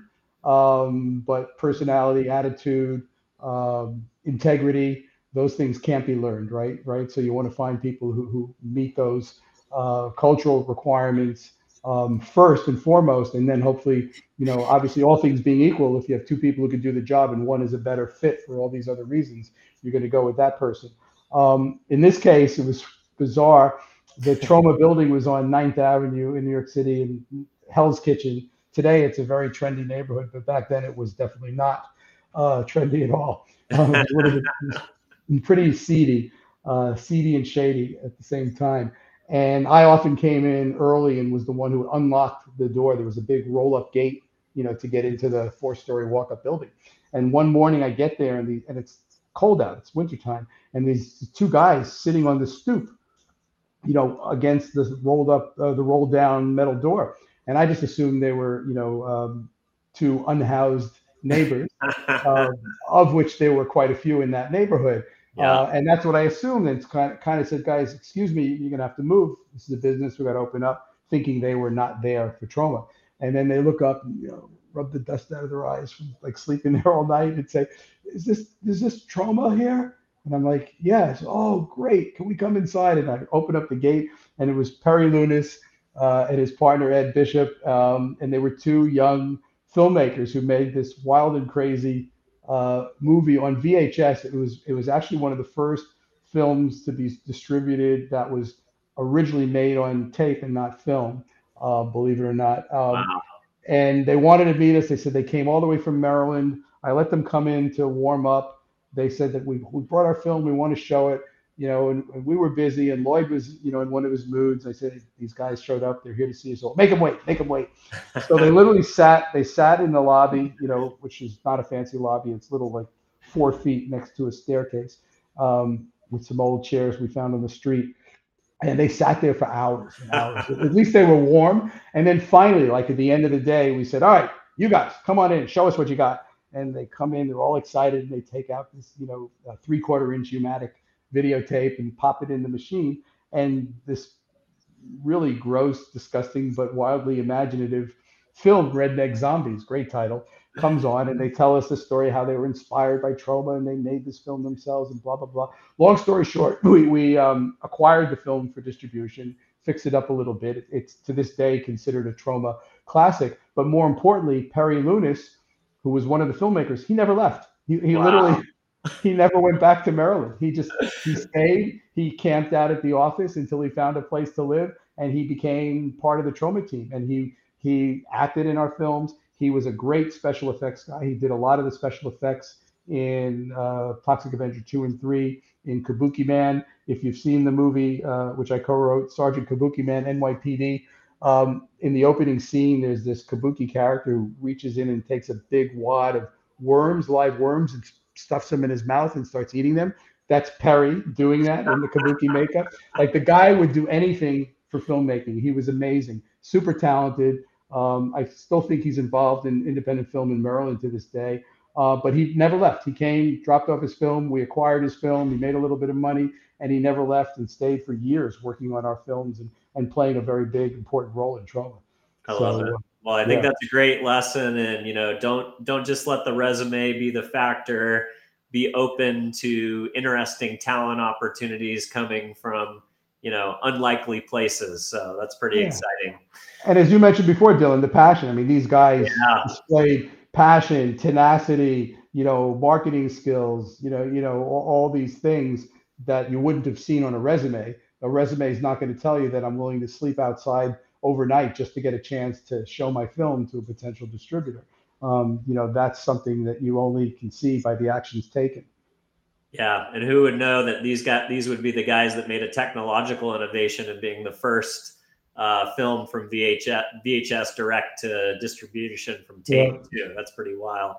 um, but personality, attitude, um, integrity, those things can't be learned, right? Right. So you want to find people who, who meet those uh, cultural requirements um, first and foremost, and then hopefully, you know, obviously all things being equal, if you have two people who can do the job and one is a better fit for all these other reasons, you're going to go with that person. Um, in this case, it was bizarre. The Troma building was on Ninth Avenue in New York City in Hell's Kitchen. Today, it's a very trendy neighborhood, but back then it was definitely not uh, trendy at all. Um, it was a little bit pretty seedy, uh, seedy and shady at the same time. And I often came in early and was the one who unlocked the door. There was a big roll-up gate, you know, to get into the four-story walk-up building. And one morning I get there and the and it's cold out. It's wintertime, and these two guys sitting on the stoop, you know, against the rolled up, uh, the rolled down metal door. And I just assumed they were, you know, um, two unhoused neighbors, uh, of which there were quite a few in that neighborhood. Yeah. Uh, and that's what I assumed. And it's kind of, kind of said, guys, excuse me, you're going to have to move. This is a business. We got to open up, thinking they were not there for Troma. And then they look up and, you know, rub the dust out of their eyes from like sleeping there all night and say, is this, is this Troma here? And I'm like, yes. Oh, great. Can we come inside? And I open up the gate, and it was Perry Lunis uh, and his partner, Ed Bishop. Um, and they were two young filmmakers who made this wild and crazy uh, movie on V H S. It was it was actually one of the first films to be distributed that was originally made on tape and not film, uh, believe it or not. Um, Wow. and they wanted to meet us. They said they came all the way from Maryland. I let them come in to warm up. They said that we, we brought our film. We want to show it, you know, and, and we were busy. And Lloyd was, you know, in one of his moods. I said, these guys showed up. They're here to see us all. Make them wait. Make them wait. So they literally sat. They sat in the lobby, you know, which is not a fancy lobby. It's little like four feet next to a staircase, um, with some old chairs we found on the street. And they sat there for hours and hours. At least they were warm. And then finally, like at the end of the day, we said, all right, you guys, come on in, show us what you got. And they come in, they're all excited, and they take out this, you know, three quarter inch U-matic videotape and pop it in the machine. And this really gross, disgusting, but wildly imaginative film, Redneck Zombies, great title, comes on, and they tell us the story how they were inspired by Troma and they made this film themselves and blah, blah, blah. Long story short, we, we um, acquired the film for distribution, fixed it up a little bit. It's to this day considered a Troma classic. But more importantly, Perry Lunis, who was one of the filmmakers, he never left. He, he wow. literally, he never went back to Maryland. He just, he stayed, he camped out at the office until he found a place to live, and he became part of the Troma team. And he, he acted in our films. He was a great special effects guy. He did a lot of the special effects in uh, Toxic Avenger two and three, in Kabuki Man. If you've seen the movie, uh, which I co-wrote, Sergeant Kabuki Man, N Y P D, um, in the opening scene, there's this Kabuki character who reaches in and takes a big wad of worms, live worms, and stuffs them in his mouth and starts eating them. That's Perry doing that in the Kabuki makeup. Like, the guy would do anything for filmmaking. He was amazing, super talented. Um, I still think he's involved in independent film in Maryland to this day. Uh, but he never left. He came, dropped off his film. We acquired his film. He made a little bit of money, and he never left and stayed for years working on our films and, and playing a very big, important role in Troma. I so, love it. Well, I think yeah. that's a great lesson. And, you know, don't don't just let the resume be the factor. Be open to interesting talent opportunities coming from you know, unlikely places. So that's pretty Yeah. exciting. And as you mentioned before, Dylan, the passion. I mean, these guys Yeah. displayed passion, tenacity, you know, marketing skills, you know, you know, all, all these things that you wouldn't have seen on a resume. A resume is not going to tell you that I'm willing to sleep outside overnight just to get a chance to show my film to a potential distributor. Um, you know, that's something that you only can see by the actions taken. Yeah, and who would know that these guys, these would be the guys that made a technological innovation in being the first uh, film from V H S, V H S direct to distribution from tape yeah. too. That's pretty wild.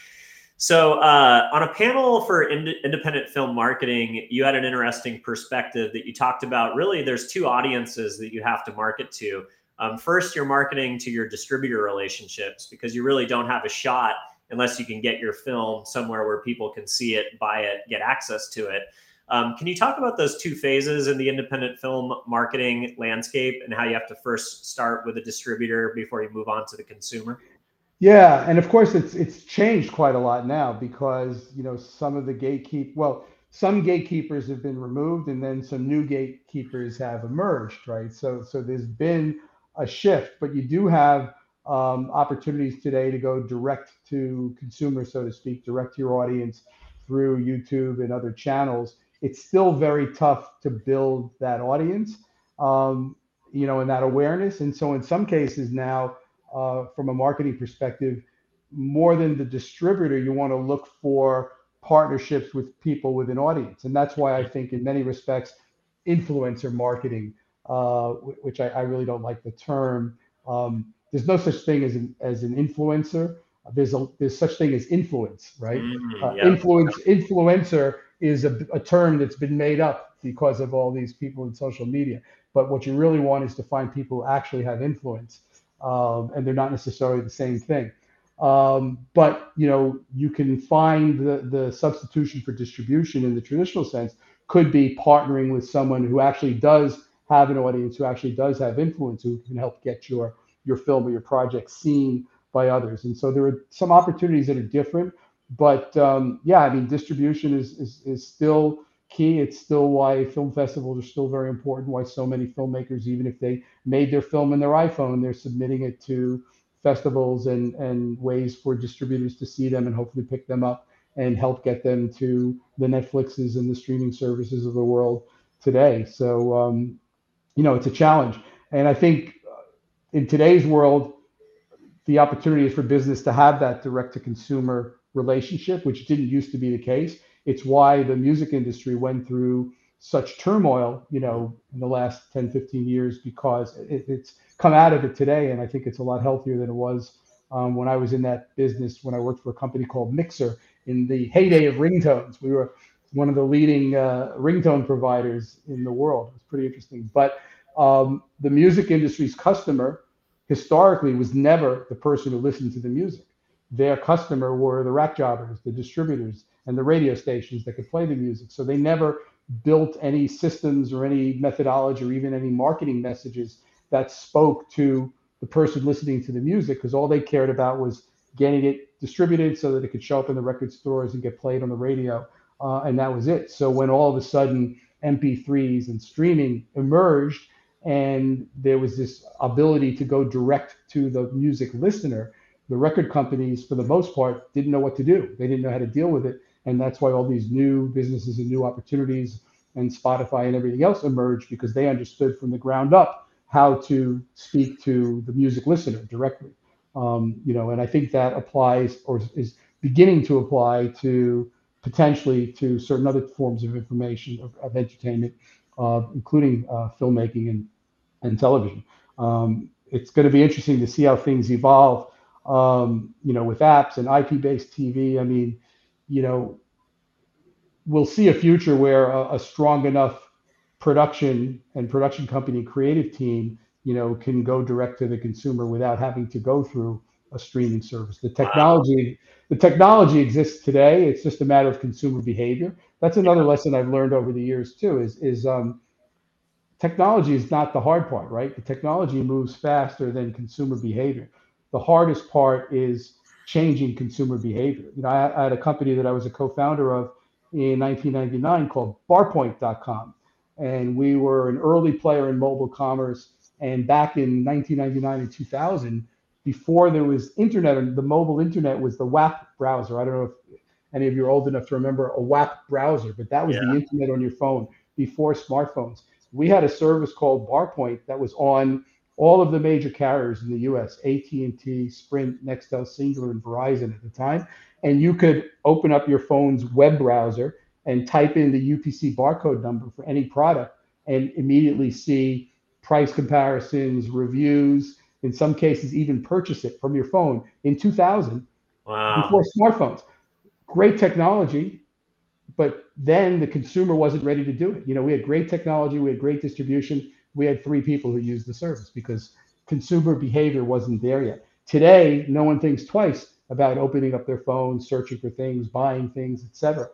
So uh, on a panel for ind- independent film marketing, you had an interesting perspective that you talked about. Really, there's two audiences that you have to market to. Um, first, you're marketing to your distributor relationships because you really don't have a shot unless you can get your film somewhere where people can see it, buy it, get access to it. Um, can you talk about those two phases in the independent film marketing landscape and how you have to first start with a distributor before you move on to the consumer? Yeah, and of course it's it's changed quite a lot now because, you know, some of the gatekeep well, some gatekeepers have been removed and then some new gatekeepers have emerged, right? So so there's been a shift, but you do have um, opportunities today to go direct to consumer, so to speak, direct to your audience through YouTube and other channels. It's still very tough to build that audience, um, you know, and that awareness. And so in some cases now, Uh, from a marketing perspective, more than the distributor, you want to look for partnerships with people with an audience. And that's why I think in many respects, influencer marketing, uh, which I, I really don't like the term, um, there's no such thing as an, as an influencer. There's a there's such thing as influence, right? Mm, Uh, yeah. influence influencer is a, a term that's been made up because of all these people in social media. But what you really want is to find people who actually have influence. Um, and they're not necessarily the same thing. Um, but you know, you can find the, the substitution for distribution in the traditional sense could be partnering with someone who actually does have an audience, who actually does have influence, who can help get your your film or your project seen by others. And so there are some opportunities that are different. But um, yeah, I mean, distribution is is, is still key. It's still why film festivals are still very important, why so many filmmakers, even if they made their film in their iPhone, they're submitting it to festivals and, and ways for distributors to see them and hopefully pick them up and help get them to the Netflixes and the streaming services of the world today. So, um, you know, it's a challenge. And I think in today's world, the opportunity is for business to have that direct to consumer relationship, which didn't used to be the case. It's why the music industry went through such turmoil, you know, in the last ten, fifteen years, because it, it's come out of it today. And I think it's a lot healthier than it was um, when I was in that business, when I worked for a company called Mixer in the heyday of ringtones. We were one of the leading uh, ringtone providers in the world. It was pretty interesting. But um, the music industry's customer historically was never the person who listened to the music. Their customer were the rack jobbers, the distributors, and the radio stations that could play the music. So they never built any systems or any methodology or even any marketing messages that spoke to the person listening to the music, because all they cared about was getting it distributed so that it could show up in the record stores and get played on the radio. Uh, and that was it. So when all of a sudden M P threes and streaming emerged, and there was this ability to go direct to the music listener, the record companies, for the most part, didn't know what to do. They didn't know how to deal with it. And that's why all these new businesses and new opportunities and Spotify and everything else emerged, because they understood from the ground up how to speak to the music listener directly. Um, you know, and I think that applies, or is beginning to apply to potentially to certain other forms of information, of, of entertainment, uh, including uh, filmmaking and and television. Um, it's going to be interesting to see how things evolve, um, you know, with apps and I P-based T V. I mean, you know, we'll see a future where a, a strong enough production and production company creative team, you know, can go direct to the consumer without having to go through a streaming service. The technology, the technology exists today. It's just a matter of consumer behavior. That's another lesson I've learned over the years too. Is is um, technology is not the hard part, right? The technology moves faster than consumer behavior. The hardest part is changing consumer behavior. You know, I, I had a company that I was a co-founder of in nineteen ninety-nine called barpoint dot com. and we were an early player in mobile commerce. And back in nineteen ninety-nine and two thousand, before there was internet, and the mobile internet was the W A P browser. I don't know if any of you are old enough to remember a W A P browser, but that was Yeah. the internet on your phone before smartphones. We had a service called BarPoint that was on all of the major carriers in the U S, A T and T, Sprint, Nextel, Singular, and Verizon at the time. And you could open up your phone's web browser and type in the U P C barcode number for any product and immediately see price comparisons, reviews, in some cases even purchase it from your phone in two thousand. Wow. Before smartphones. Great technology, but then the consumer wasn't ready to do it. You know, we had great technology, we had great distribution. We had three people who used the service because consumer behavior wasn't there yet. Today, no one thinks twice about opening up their phone, searching for things, buying things, et cetera.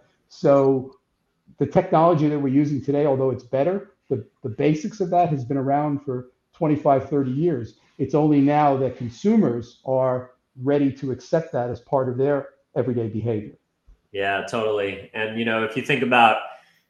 So the technology that we're using today, although it's better, the, the basics of that has been around for twenty-five, thirty years. It's only now that consumers are ready to accept that as part of their everyday behavior. Yeah, totally. And, you know, if you think about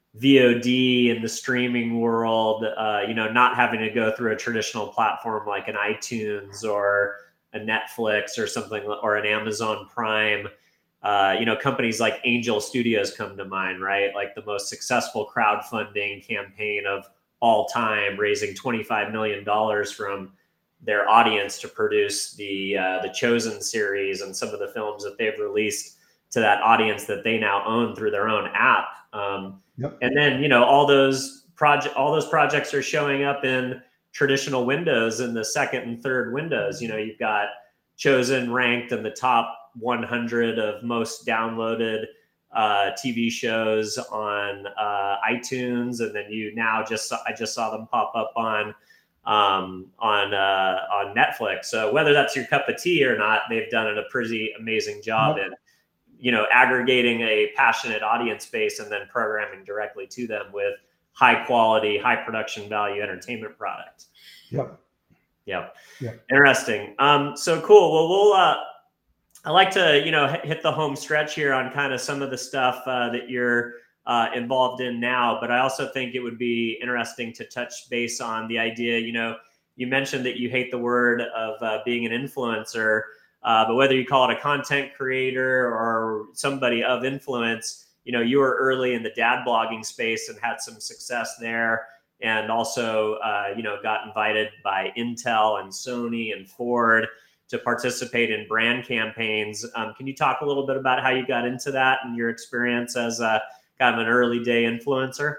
V O D in the streaming world, uh, you know, not having to go through a traditional platform like an iTunes or a Netflix or something, or an Amazon Prime, uh, you know, companies like Angel Studios come to mind, right? Like the most successful crowdfunding campaign of all time, raising twenty-five million dollars from their audience to produce the uh, the Chosen series and some of the films that they've released to that audience that they now own through their own app. Um, yep. And then, you know, all those project, all those projects are showing up in traditional windows in the second and third windows. You know, you've got Chosen ranked in the top one hundred of most downloaded uh, T V shows on uh, iTunes. And then you now just, I just saw them pop up on, um, on, uh, on Netflix. So whether that's your cup of tea or not, they've done a pretty amazing job yep. in, you know, aggregating a passionate audience base and then programming directly to them with high quality, high production value entertainment product. Yep. Yep. Yep. Interesting. Um, so cool. Well, we'll, uh, I like to, you know, hit the home stretch here on kind of some of the stuff uh, that you're uh, involved in now, but I also think it would be interesting to touch base on the idea, you know, you mentioned that you hate the word of uh, being an influencer. Uh, but whether you call it a content creator or somebody of influence, you know, you were early in the dad blogging space and had some success there. And also, uh, you know, got invited by Intel and Sony and Ford to participate in brand campaigns. Um, can you talk a little bit about how you got into that and your experience as a kind of an early day influencer?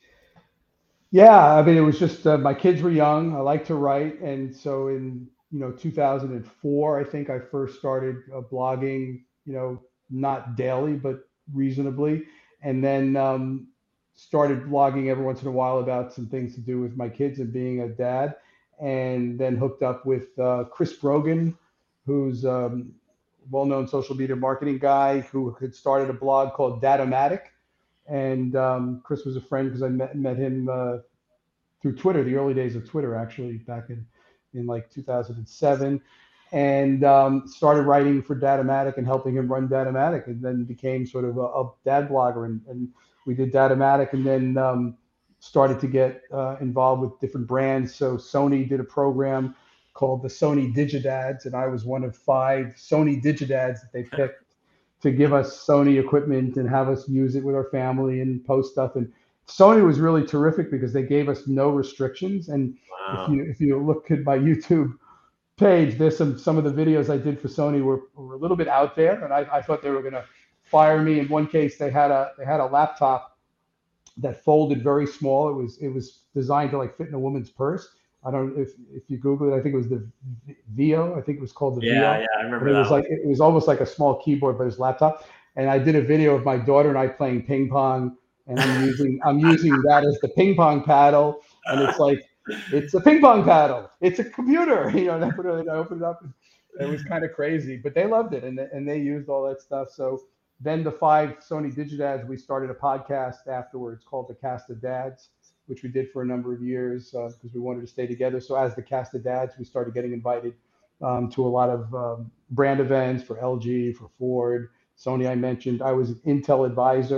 Yeah, I mean, it was just uh, my kids were young. I like to write. And so in you know, two thousand four, I think I first started uh, blogging, you know, not daily, but reasonably. And then um, started blogging every once in a while about some things to do with my kids and being a dad. And then hooked up with uh, Chris Brogan, who's a um, well-known social media marketing guy who had started a blog called Datomatic. And um, Chris was a friend because I met, met him uh, through Twitter, the early days of Twitter, actually, back in in like two thousand seven, and um, started writing for Datomatic and helping him run Datomatic, and then became sort of a, a dad blogger. And, and we did Datomatic, and then um, started to get uh, involved with different brands. So Sony did a program called the Sony Digidads, and I was one of five Sony Digidads that they picked to give us Sony equipment and have us use it with our family and post stuff. And Sony was really terrific because they gave us no restrictions. And wow. if you if you look at my YouTube page, there's some some of the videos I did for Sony were, were a little bit out there, and I, I thought they were going to fire me. In one case, they had a they had a laptop that folded very small. It was it was designed to like fit in a woman's purse. I don't if if you Google it, I think it was the Vio. I think it was called the yeah, Vio. Yeah, I remember and it that was one. like it was almost like a small keyboard, but it was laptop. And I did a video of my daughter and I playing ping pong, and I'm using I'm using that as the ping pong paddle, and it's like it's a ping pong paddle. It's a computer, you know. And I, put it, I opened it up. And it was kind of crazy, but they loved it, and and they used all that stuff. So then the five Sony Digidads, we started a podcast afterwards called the Cast of Dads, which we did for a number of years because uh, we wanted to stay together. So as the Cast of Dads, we started getting invited um, to a lot of um, brand events for L G, for Ford, Sony. I mentioned I was an Intel advisor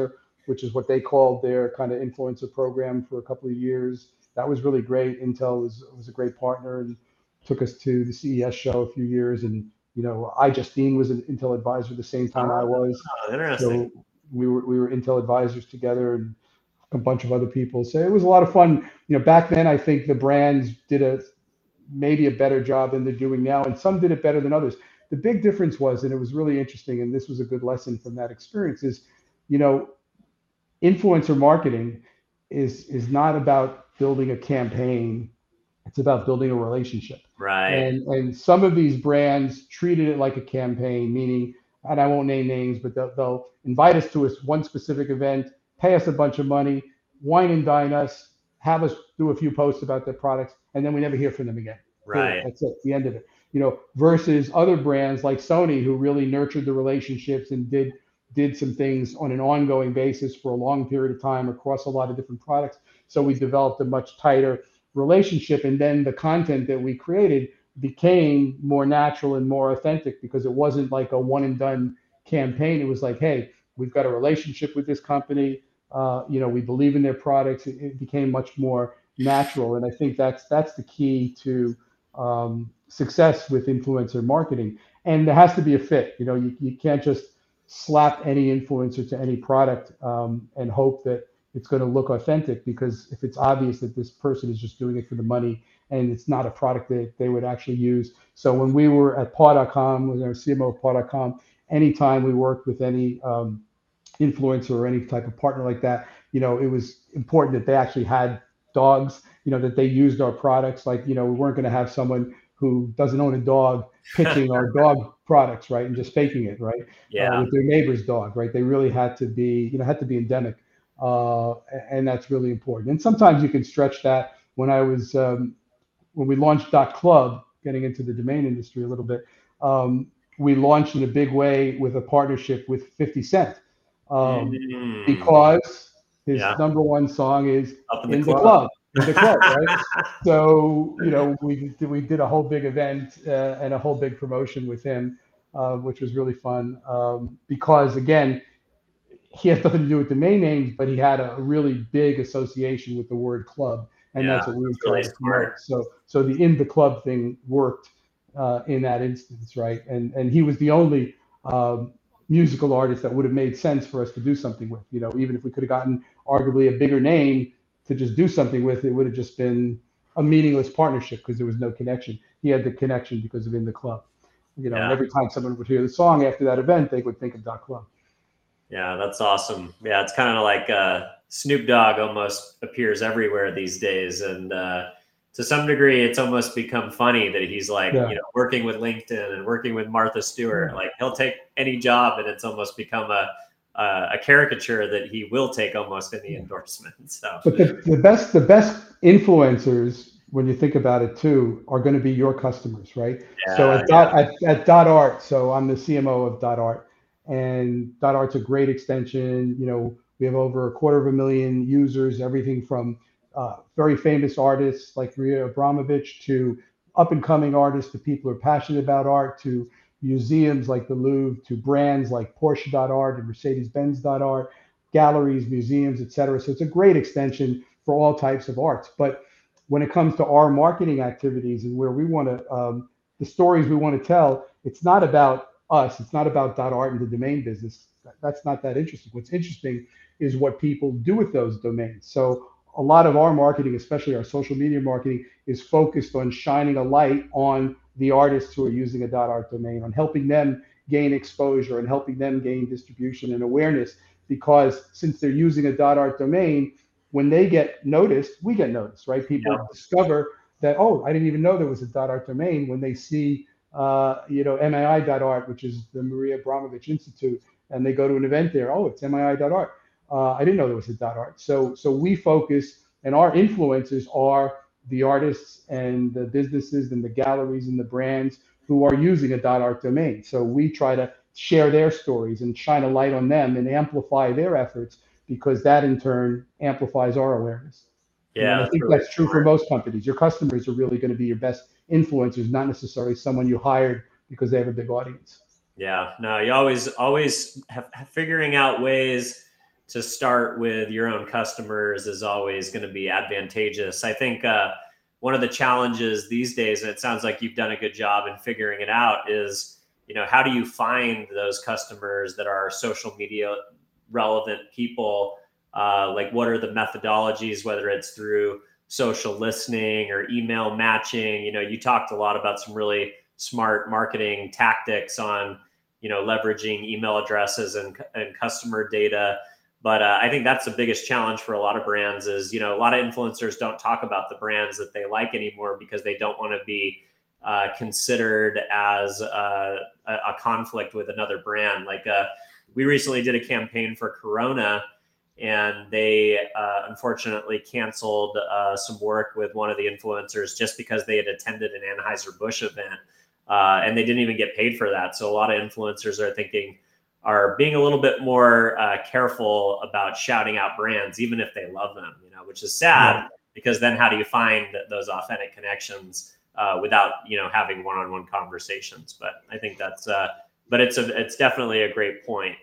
which is what they called their kind of influencer program for a couple of years. That was really great. Intel was was a great partner and took us to the C E S show a few years. And you know, iJustine was an Intel advisor the same time I was. Oh, interesting. So we were we were Intel advisors together, and a bunch of other people. So it was a lot of fun. You know, back then I think the brands did a maybe a better job than they're doing now, and some did it better than others. The big difference was, and it was really interesting, and this was a good lesson from that experience, is, you know, influencer marketing is is not about building a campaign. It's about building a relationship. Right. And and some of these brands treated it like a campaign, meaning, and I won't name names, but they'll, they'll invite us to a, one specific event, pay us a bunch of money, wine and dine us, have us do a few posts about their products, and then we never hear from them again. Right. That's it, the end of it. You know, versus other brands like Sony, who really nurtured the relationships and did did some things on an ongoing basis for a long period of time across a lot of different products. So we developed a much tighter relationship, and then the content that we created became more natural and more authentic because it wasn't like a one and done campaign. It was like, hey, we've got a relationship with this company. Uh, you know, we believe in their products. It, it became much more natural, and I think that's that's the key to um, success with influencer marketing. And there has to be a fit. You know, you, you can't just slap any influencer to any product um, and hope that it's going to look authentic, because if it's obvious that this person is just doing it for the money and it's not a product that they would actually use. So when we were at paw dot com, when I was C M O of paw dot com, anytime we worked with any um, influencer or any type of partner like that, you know, it was important that they actually had dogs, you know, that they used our products. Like, you know, we weren't going to have someone who doesn't own a dog pitching our dog products, right, and just faking it, right, yeah. uh, with their neighbor's dog, right? They really had to be, you know, had to be endemic. Uh, and that's really important. And sometimes you can stretch that. When I was, um, when we launched .club, getting into the domain industry a little bit, um, we launched in a big way with a partnership with fifty Cent, um, mm. because his yeah. number one song is Up in the In Club. the Club, in the club, right? So, you know, we we did a whole big event uh, and a whole big promotion with him, uh, which was really fun, um, because again, he has nothing to do with domain names, but he had a really big association with the word club, and yeah, that's what we were really trying to promote. So, so the In the Club thing worked uh, in that instance, right? And and he was the only um, musical artist that would have made sense for us to do something with. You know, even if we could have gotten arguably a bigger name to just do something with, it would have just been a meaningless partnership because there was no connection. He had the connection because of In the Club. You know, yeah. and every time someone would hear the song after that event, they would think of .club. Yeah, that's awesome. Yeah, it's kind of like uh, Snoop Dogg almost appears everywhere these days, and uh, to some degree, it's almost become funny that he's like, Yeah. you know, working with LinkedIn and working with Martha Stewart. Yeah. Like he'll take any job, and it's almost become a a, a caricature that he will take almost any endorsement. So, but the, the best the best influencers, when you think about it too, are going to be your customers, right? Yeah, so at, yeah. dot, at, at Dot Art, so I'm the C M O of Dot Art. And Dot Art's a great extension. You know, we have over a quarter of a million users, everything from uh, very famous artists like Maria Abramovich to up and coming artists to people who are passionate about art to museums like the Louvre to brands like Porsche dot art and Mercedes Benz dot art, galleries, museums, et cetera. So it's a great extension for all types of arts. But when it comes to our marketing activities and where we want to, um, the stories we want to tell, it's not about us. It's not about Dot Art and the domain business. That's not that interesting. What's interesting is what people do with those domains. So a lot of our marketing, especially our social media marketing, is focused on shining a light on the artists who are using a Dot Art domain, on helping them gain exposure and helping them gain distribution and awareness. Because since they're using a Dot Art domain, when they get noticed, we get noticed, right? People Yep. discover that, oh, I didn't even know there was a Dot Art domain when they see Uh, you know, M A I dot art, which is the Maria Abramovich Institute, and they go to an event there. Oh, it's M A I dot art. Uh, I didn't know there was a dot art. So, so we focus, and our influencers are the artists and the businesses and the galleries and the brands who are using a dot art domain. So we try to share their stories and shine a light on them and amplify their efforts, because that in turn amplifies our awareness. Yeah, and I think really that's true for most companies. Your customers are really going to be your best influencers, not necessarily someone you hired because they have a big audience. Yeah, no, you always, always have, have figuring out ways to start with your own customers is always going to be advantageous. I think uh, one of the challenges these days, and it sounds like you've done a good job in figuring it out, is, you know, how do you find those customers that are social media relevant people? Uh, like, what are the methodologies, whether it's through social listening or email matching? You know, you talked a lot about some really smart marketing tactics on, you know, leveraging email addresses and, and customer data. But uh, I think that's the biggest challenge for a lot of brands is, you know, a lot of influencers don't talk about the brands that they like anymore because they don't want to be uh, considered as uh, a, a conflict with another brand. Like uh, we recently did a campaign for Corona, and they uh, unfortunately canceled uh, some work with one of the influencers just because they had attended an Anheuser-Busch event. Uh, and they didn't even get paid for that. So a lot of influencers are thinking, are being a little bit more uh, careful about shouting out brands, even if they love them, you know, which is sad yeah. because then how do you find those authentic connections uh, without, you know, having one-on-one conversations? But I think that's, uh, but it's a, it's definitely a great point.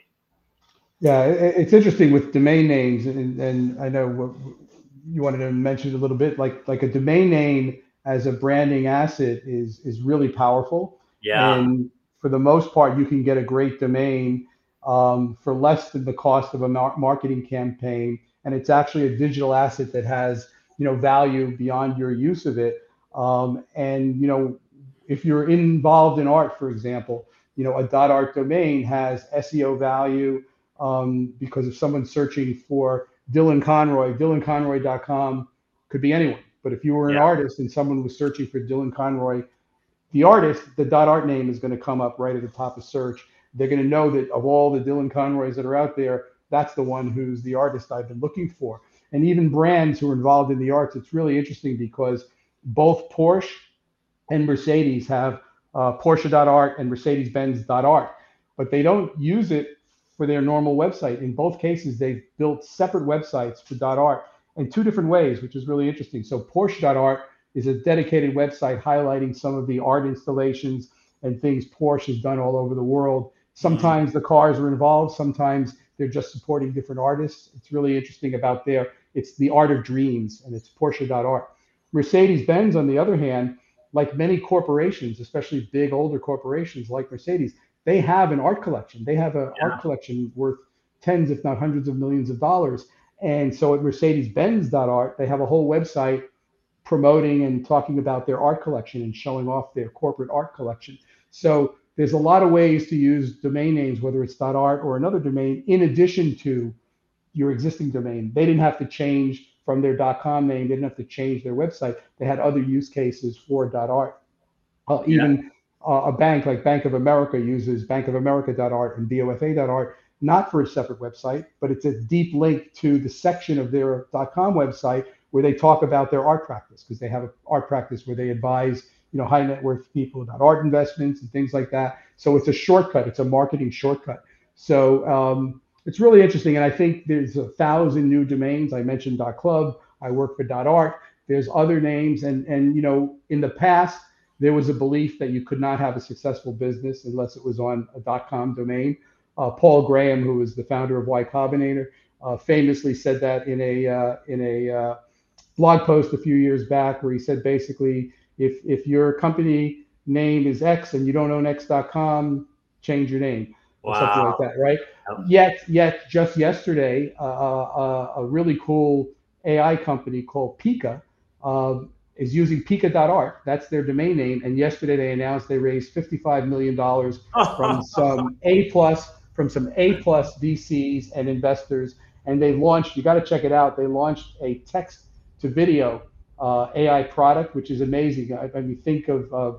Yeah, it's interesting with domain names, and, and I know what you wanted to mention a little bit, like like a domain name as a branding asset is is really powerful. Yeah. And for the most part, you can get a great domain um, for less than the cost of a mar- marketing campaign, and it's actually a digital asset that has, you know, value beyond your use of it. Um, and you know, if you're involved in art, for example, you know, a .art domain has S E O value. Um, because if someone's searching for Dylan Conroy, Dylan Conroy dot com could be anyone. But if you were an yeah. artist and someone was searching for Dylan Conroy, the artist, the .art name is going to come up right at the top of search. They're going to know that of all the Dylan Conroys that are out there, that's the one who's the artist I've been looking for. And even brands who are involved in the arts, it's really interesting because both Porsche and Mercedes have uh, Porsche dot art and Mercedes Benz dot art, but they don't use it for their normal website. In both cases, they've built separate websites for .art in two different ways, which is really interesting. So Porsche dot art is a dedicated website highlighting some of the art installations and things Porsche has done all over the world. Sometimes mm-hmm. the cars are involved, sometimes they're just supporting different artists. It's really interesting about there. It's the art of dreams, and it's Porsche dot art. Mercedes Benz, on the other hand, like many corporations, especially big older corporations like Mercedes, they have an art collection. They have an yeah. art collection worth tens, if not hundreds of millions of dollars. And so at Mercedes Benz dot art, they have a whole website promoting and talking about their art collection and showing off their corporate art collection. So there's a lot of ways to use domain names, whether it's .art or another domain, in addition to your existing domain. They didn't have to change from their .com name. They didn't have to change their website. They had other use cases for .art. Uh, yeah. Even uh, a bank like Bank of America uses Bank of America dot art and B O F A dot art, not for a separate website, but it's a deep link to the section of their .com website where they talk about their art practice, because they have an art practice where they advise, you know, high net worth people about art investments and things like that. So it's a shortcut. It's a marketing shortcut. So um, it's really interesting. And I think there's a thousand new domains. I mentioned .club. I work for .art. There's other names. And, and, you know, in the past, there was a belief that you could not have a successful business unless it was on a .com domain. Uh, Paul Graham, who is the founder of Y Combinator, uh, famously said that in a uh, in a uh, blog post a few years back, where he said basically, if if your company name is X and you don't own X dot com, change your name, or wow. something like that, right? Oh. Yet, yet just yesterday, uh, uh, a really cool A I company called Pika uh, is using Pika dot art. That's their domain name. And yesterday they announced they raised fifty-five million dollars from some A plus, from some A plus V Cs and investors. And they launched, you got to check it out. They launched a text to video uh, A I product, which is amazing. I, I mean, think of uh,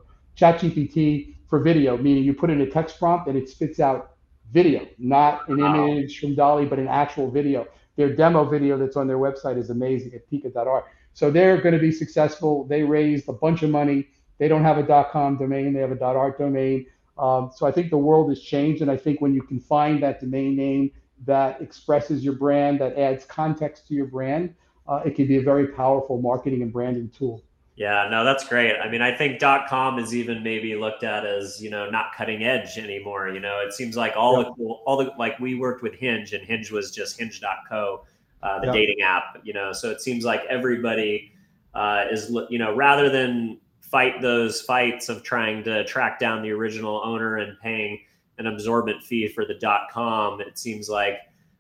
ChatGPT for video, meaning you put in a text prompt and it spits out video, not an wow. image from Dolly, but an actual video. Their demo video that's on their website is amazing at Pika dot art. So they're going to be successful. They raised a bunch of money. They don't have a .com domain. They have a .art domain. Um, so I think the world has changed. And I think when you can find that domain name that expresses your brand, that adds context to your brand, uh, it can be a very powerful marketing and branding tool. Yeah, no, that's great. I mean, I think .com is even maybe looked at as, you know, not cutting edge anymore. You know, it seems like all Yep. the cool, all the, like we worked with Hinge, and Hinge was just hinge dot co, uh, the Yep. dating app, you know, so it seems like everybody uh, is, you know, rather than fight those fights of trying to track down the original owner and paying an absorbent fee for the .com, it seems like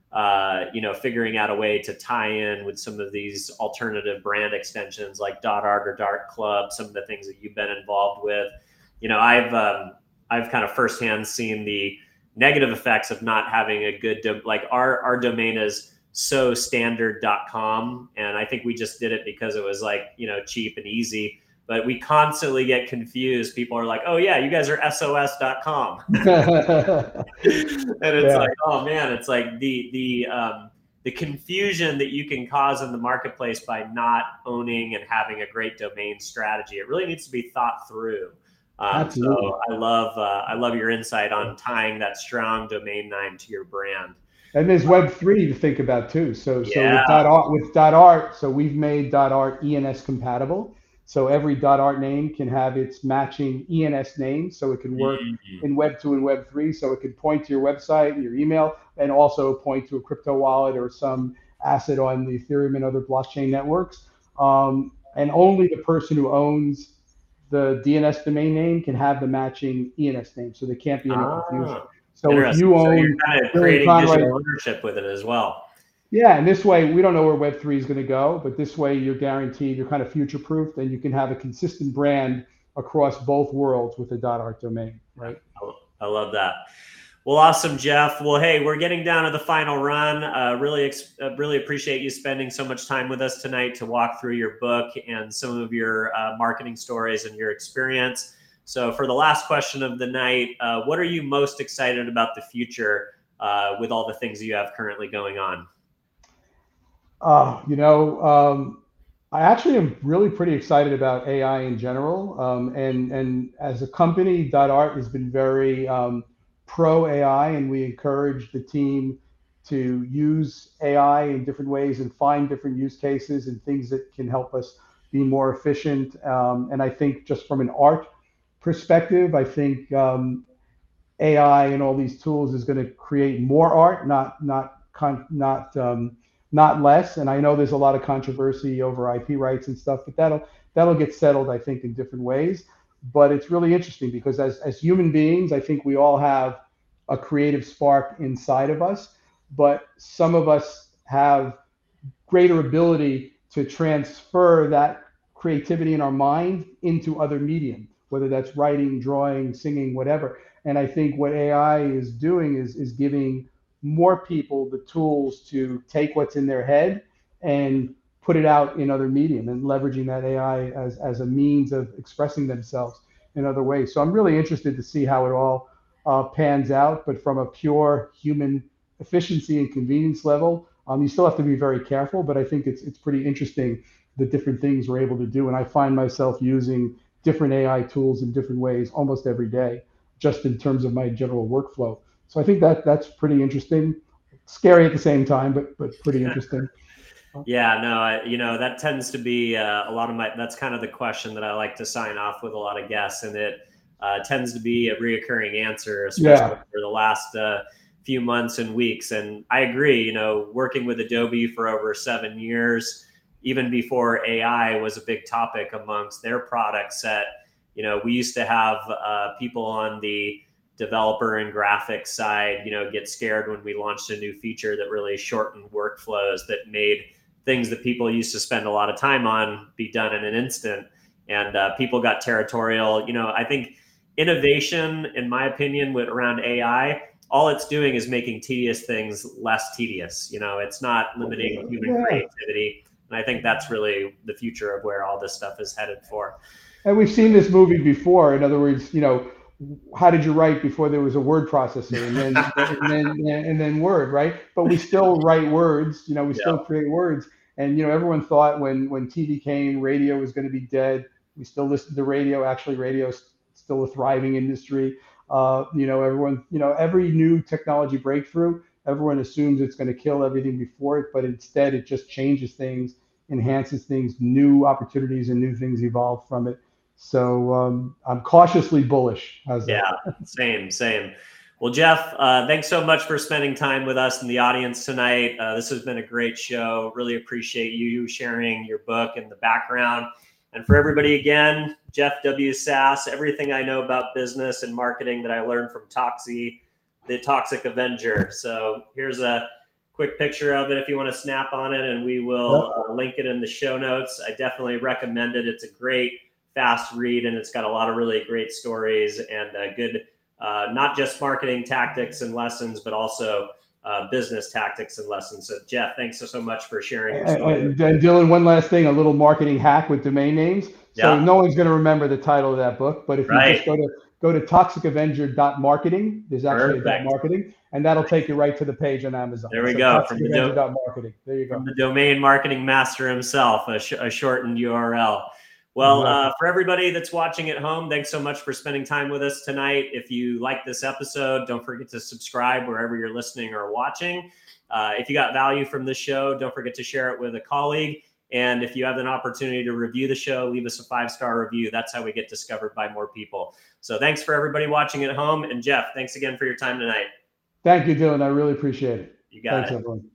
uh, you know, figuring out a way to tie in with some of these alternative brand extensions like .org or Dart Club, some of the things that you've been involved with. You know, I've um, I've kind of firsthand seen the negative effects of not having a good do- like our our domain is so standard dot com, and I think we just did it because it was like, you know, cheap and easy. But we constantly get confused. People are like, "Oh yeah, you guys are S O S dot com," and it's Yeah. like, oh man, it's like the the um, the confusion that you can cause in the marketplace by not owning and having a great domain strategy. It really needs to be thought through. Um, Absolutely. so I love uh, I love your insight on tying that strong domain name to your brand. And there's Web three to think about too. So so Yeah. with dot art with dot art, so we've made dot art E N S compatible. So every dot art name can have its matching E N S name, so it can work Mm. in Web two and Web three. So it could point to your website and your email, and also point to a crypto wallet or some asset on the Ethereum and other blockchain networks. Um, and only the person who owns the D N S domain name can have the matching E N S name, so there can't be any confusion. Ah, So if interesting. you So you're own kind of Dylan creating Conroy, digital ownership with it as well. yeah, and this way we don't know where Web three is going to go, but this way you're guaranteed, you're kind of future proofed, and you can have a consistent brand across both worlds with the .art domain, right? I love that. Well, awesome, Jeff. Well, hey, we're getting down to the final run. Uh, really, ex- uh, really appreciate you spending so much time with us tonight to walk through your book and some of your uh, marketing stories and your experience. So, for the last question of the night, uh, what are you most excited about the future uh, with all the things you have currently going on? Uh, you know, um, I actually am really pretty excited about A I in general. Um, and, and as a company, .art has been very um, pro A I, and we encourage the team to use A I in different ways and find different use cases and things that can help us be more efficient. Um, and I think just from an art perspective, I think um, A I and all these tools is going to create more art, not not con- not um, not less. And I know there's a lot of controversy over I P rights and stuff, but that'll that'll get settled, I think, in different ways. But it's really interesting because as as human beings, I think we all have a creative spark inside of us, but some of us have greater ability to transfer that creativity in our mind into other medium, whether that's writing, drawing, singing, whatever. And I think what A I is doing is is giving more people the tools to take what's in their head and put it out in other medium and leveraging that A I as, as a means of expressing themselves in other ways. So I'm really interested to see how it all uh, pans out. But from a pure human efficiency and convenience level, um, you still have to be very careful, but I think it's it's pretty interesting the different things we're able to do. And I find myself using different A I tools in different ways almost every day, just in terms of my general workflow. So I think that that's pretty interesting, scary at the same time, but but pretty interesting. Yeah, no, I, you know, that tends to be uh, a lot of my, that's kind of the question that I like to sign off with a lot of guests. And it uh, tends to be a reoccurring answer, especially Yeah, for the last uh, few months and weeks. And I agree, you know, working with Adobe for over seven years, even before A I was a big topic amongst their product set, you know, we used to have uh, people on the developer and graphics side, you know, get scared when we launched a new feature that really shortened workflows that made things that people used to spend a lot of time on be done in an instant. And uh, people got territorial. You know, I think innovation, in my opinion, with around A I, all it's doing is making tedious things less tedious. You know, it's not limiting human yeah. creativity. And I think that's really the future of where all this stuff is headed for. And we've seen this movie before. In other words, you know, how did you write before there was a word processor, and then and then and then Word, right? But we still write words. You know, we Yeah. still create words. And you know, everyone thought when when T V came, radio was going to be dead. We still listen to radio. Actually, radio is still a thriving industry. Uh, you know, everyone, you know, every new technology breakthrough, everyone assumes it's going to kill everything before it, but instead it just changes things enhances things, new opportunities and new things evolve from it. So um, I'm cautiously bullish. How's that? Yeah, same, same. Well, Jeff, uh, thanks so much for spending time with us in the audience tonight. Uh, this has been a great show. Really appreciate you sharing your book and the background. And for everybody, again, Jeff W. Sass, everything I know about business and marketing that I learned from Toxie, the Toxic Avenger. So here's a quick picture of it if you want to snap on it, and we will uh, link it in the show notes. I definitely recommend it. It's a great, fast read, and it's got a lot of really great stories and uh, good, uh, not just marketing tactics and lessons, but also uh, business tactics and lessons. So Jeff, thanks so, so much for sharing your story. And, and Dylan, one last thing, a little marketing hack with domain names. So yeah. no one's going to remember the title of that book, but if you right. just go to go to toxic avenger dot marketing, there's actually Perfect. a dot marketing, and that'll take you right to the page on Amazon. There we so go. toxic avenger dot marketing. There you go. From the domain marketing master himself, a, sh- a shortened U R L. Well, exactly. uh, for everybody that's watching at home, thanks so much for spending time with us tonight. If you like this episode, don't forget to subscribe wherever you're listening or watching. Uh, if you got value from this show, don't forget to share it with a colleague. And if you have an opportunity to review the show, leave us a five-star review. That's how we get discovered by more people. So thanks for everybody watching at home. And Jeff, thanks again for your time tonight. Thank you, Dylan. I really appreciate it. You got thanks, it. Everyone.